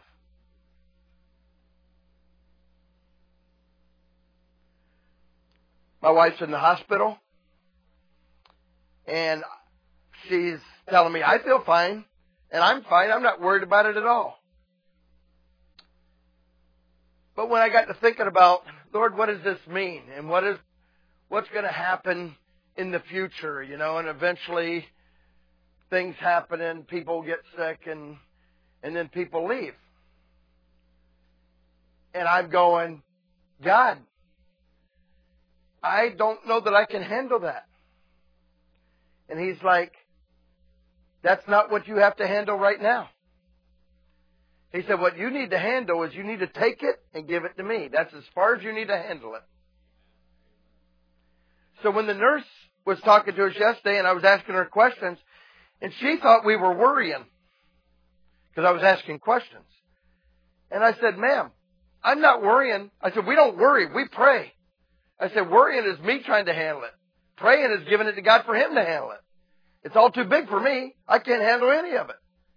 My wife's in the hospital, and she's telling me, I feel fine, and I'm fine. I'm not worried about it at all. But when I got to thinking about, Lord, what does this mean? And what is, what's going to happen in the future, you know, and eventually things happen and people get sick and and then people leave. And I'm going, God, I don't know that I can handle that. And He's like, that's not what you have to handle right now. He said, what you need to handle is you need to take it and give it to me. That's as far as you need to handle it. So when the nurse was talking to us yesterday and I was asking her questions, and she thought we were worrying because I was asking questions. And I said, ma'am, I'm not worrying. I said, we don't worry. We pray. I said, worrying is me trying to handle it. Praying is giving it to God for Him to handle it. It's all too big for me. I can't handle any of it.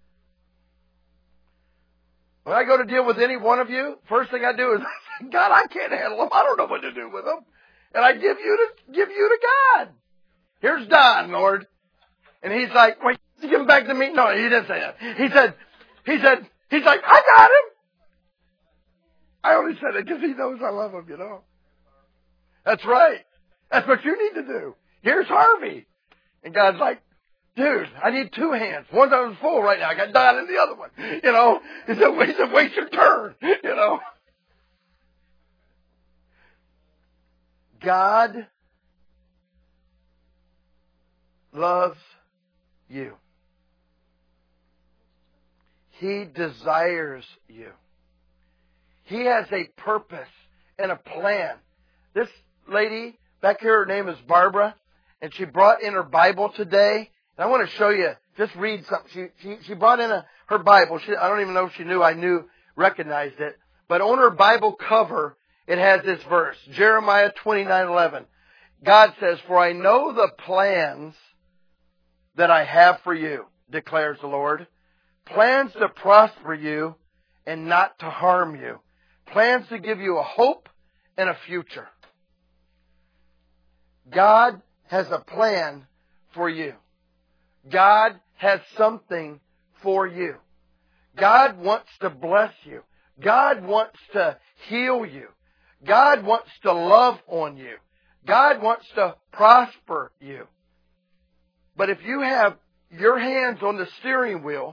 When I go to deal with any one of you, first thing I do is, God, I can't handle them. I don't know what to do with them. And I give you to give you to God. Here's Don, Lord. And He's like, wait, give him back to me. No, He didn't say that. He said, he said, He's like, I got him. I only said it because He knows I love him, you know. That's right. That's what you need to do. Here's Harvey. And God's like, dude, I need two hands. One's on full right now. I got Don in the other one. You know, he said, he said, wait your turn. You know. God loves you. He desires you. He has a purpose and a plan. This lady back here, her name is Barbara, and she brought in her Bible today. And I want to show you, just read something. She she, she brought in a, her Bible. She, I don't even know if she knew I knew, recognized it. But on her Bible cover, it has this verse, Jeremiah twenty-nine eleven. God says, for I know the plans that I have for you, declares the Lord. Plans to prosper you and not to harm you. Plans to give you a hope and a future. God has a plan for you. God has something for you. God wants to bless you. God wants to heal you. God wants to love on you. God wants to prosper you. But if you have your hands on the steering wheel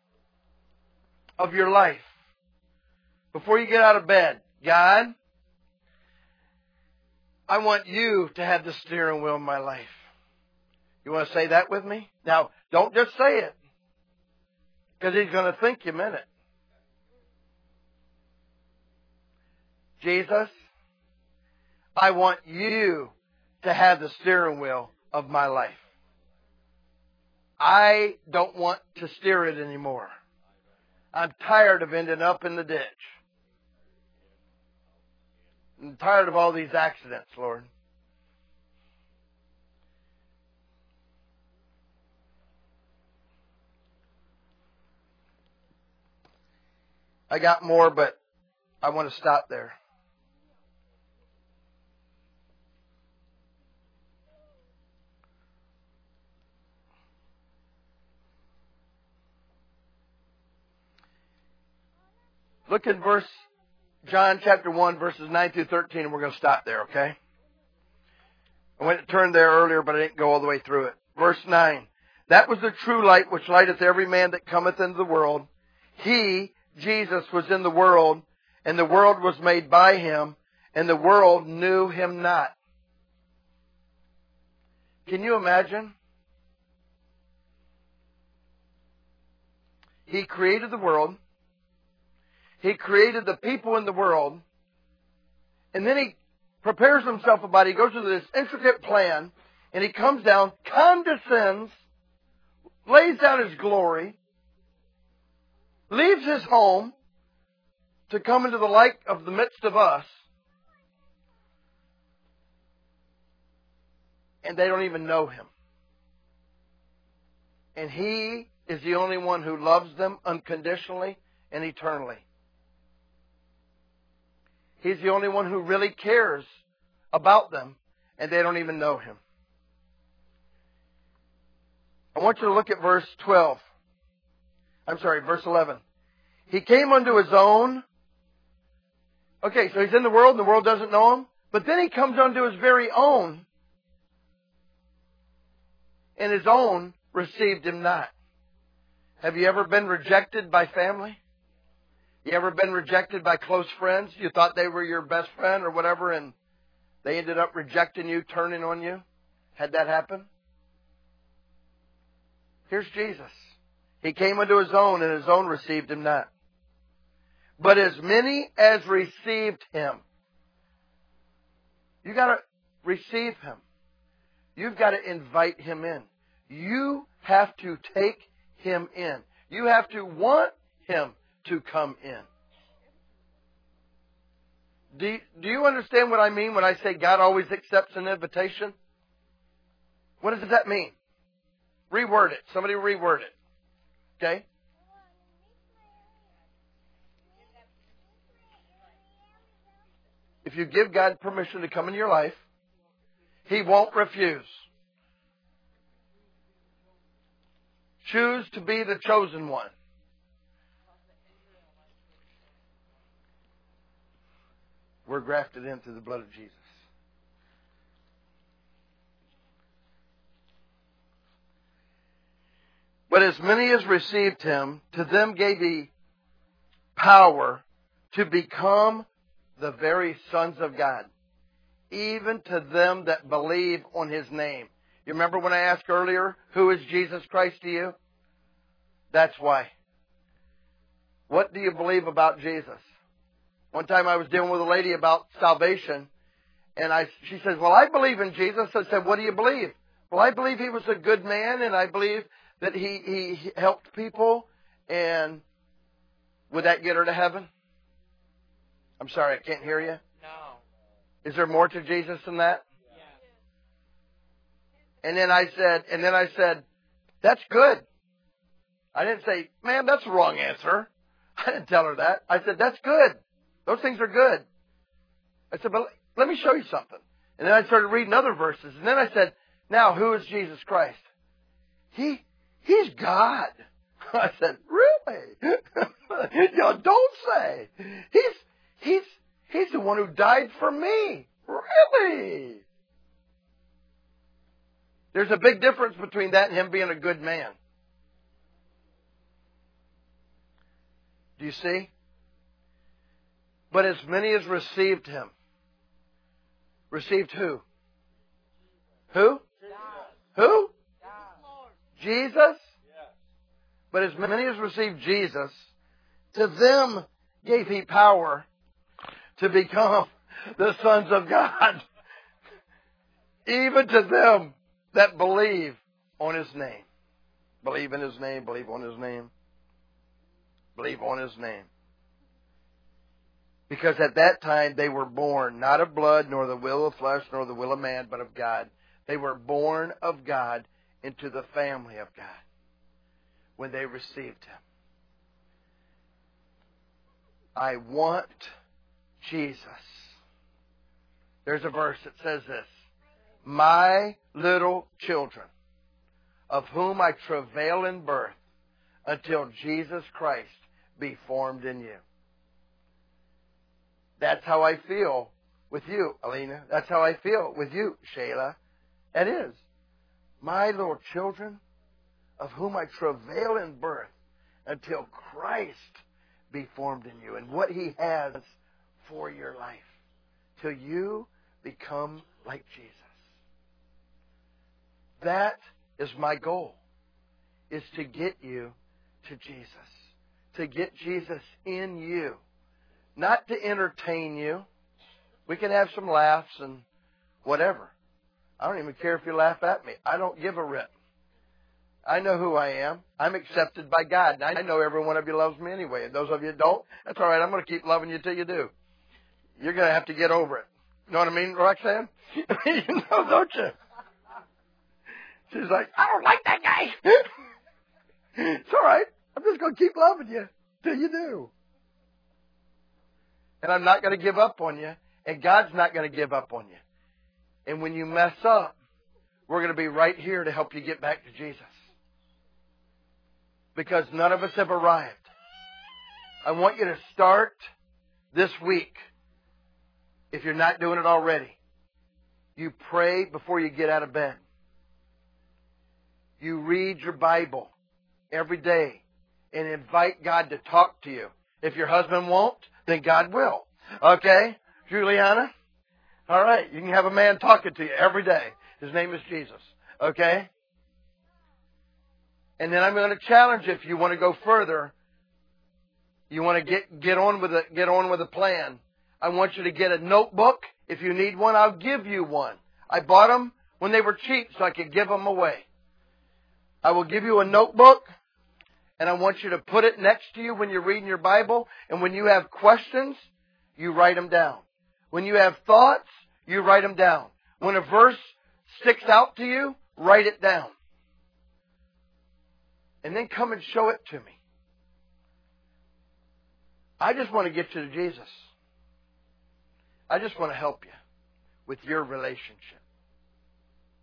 of your life, before you get out of bed, God, I want you to have the steering wheel of my life. You want to say that with me? Now, don't just say it, because He's going to think you meant it. Jesus, I want you to have the steering wheel of my life. I don't want to steer it anymore. I'm tired of ending up in the ditch. I'm tired of all these accidents, Lord. I got more, but I want to stop there. Look at verse, John chapter one, verses nine through thirteen, and we're going to stop there, okay? I went to turn there earlier, but I didn't go all the way through it. Verse nine. That was the true light which lighteth every man that cometh into the world. He, Jesus, was in the world, and the world was made by Him, and the world knew Him not. Can you imagine? He created the world. He created the people in the world. And then He prepares Himself about it. He goes through this intricate plan, and He comes down, condescends, lays down His glory, leaves His home to come into the like of the midst of us, and they don't even know Him. And He is the only one who loves them unconditionally and eternally. He's the only one who really cares about them, and they don't even know Him. I want you to look at verse twelve. I'm sorry, verse eleven. He came unto His own. Okay, so He's in the world and the world doesn't know Him. But then He comes unto His very own, and His own received Him not. Have you ever been rejected by family? You ever been rejected by close friends? You thought they were your best friend or whatever, and they ended up rejecting you, turning on you? Had that happen? Here's Jesus. He came unto His own, and His own received Him not. But as many as received Him. You got to receive Him. You've got to invite Him in. You have to take Him in. You have to want Him to come in. Do, do you understand what I mean when I say God always accepts an invitation? What does that mean? Reword it. Somebody reword it. Okay? If you give God permission to come into your life, He won't refuse. Choose to be the chosen one. We're grafted in through the blood of Jesus. But as many as received Him, to them gave He power to become the very sons of God, even to them that believe on His name. You remember when I asked earlier, who is Jesus Christ to you? That's why. What do you believe about Jesus? One time I was dealing with a lady about salvation, and I, she says, well, I believe in Jesus. I said, what do you believe? Well, I believe He was a good man, and I believe that he, he helped people, and would that get her to heaven? I'm sorry, I can't hear you. No. Is there more to Jesus than that? Yeah. And then I said, and then I said, that's good. I didn't say, ma'am, that's the wrong answer. I didn't tell her that. I said, that's good. Those things are good. I said, but let me show you something. And then I started reading other verses. And then I said, now, who is Jesus Christ? He, He's God. I said, really? You don't say. He's, he's, he's the one who died for me. Really? There's a big difference between that and Him being a good man. Do you see? But as many as received Him. Received who? Who? Who? Jesus? But as many as received Jesus, to them gave He power to become the sons of God. Even to them that believe on His name. Believe in His name, believe on His name. Believe on His name. Because at that time they were born not of blood, nor the will of flesh, nor the will of man, but of God. They were born of God into the family of God when they received Him. I want Jesus. There's a verse that says this. My little children, of whom I travail in birth, until Jesus Christ be formed in you. That's how I feel with you, Alina. That's how I feel with you, Shayla. It is. My little children, of whom I travail in birth, until Christ be formed in you, and what He has for your life, till you become like Jesus. That is my goal, is to get you to Jesus, to get Jesus in you, not to entertain you. We can have some laughs and whatever. I don't even care if you laugh at me. I don't give a rip. I know who I am. I'm accepted by God. And I know every one of you loves me anyway. And those of you that don't, that's all right. I'm going to keep loving you till you do. You're going to have to get over it. You know what I mean, Roxanne? You know, don't you? She's like, I don't like that guy. It's all right. I'm just going to keep loving you till you do. And I'm not going to give up on you. And God's not going to give up on you. And when you mess up, we're going to be right here to help you get back to Jesus. Because none of us have arrived. I want you to start this week, if you're not doing it already. You pray before you get out of bed. You read your Bible every day and invite God to talk to you. If your husband won't, then God will. Okay? Juliana? All right. You can have a man talking to you every day. His name is Jesus. Okay? And then I'm going to challenge you, if you want to go further, you want to get, get on with a, get on with a plan. I want you to get a notebook. If you need one, I'll give you one. I bought them when they were cheap so I could give them away. I will give you a notebook, and I want you to put it next to you when you're reading your Bible. And when you have questions, you write them down. When you have thoughts, you write them down. When a verse sticks out to you, write it down. And then come and show it to me. I just want to get you to Jesus. I just want to help you with your relationship.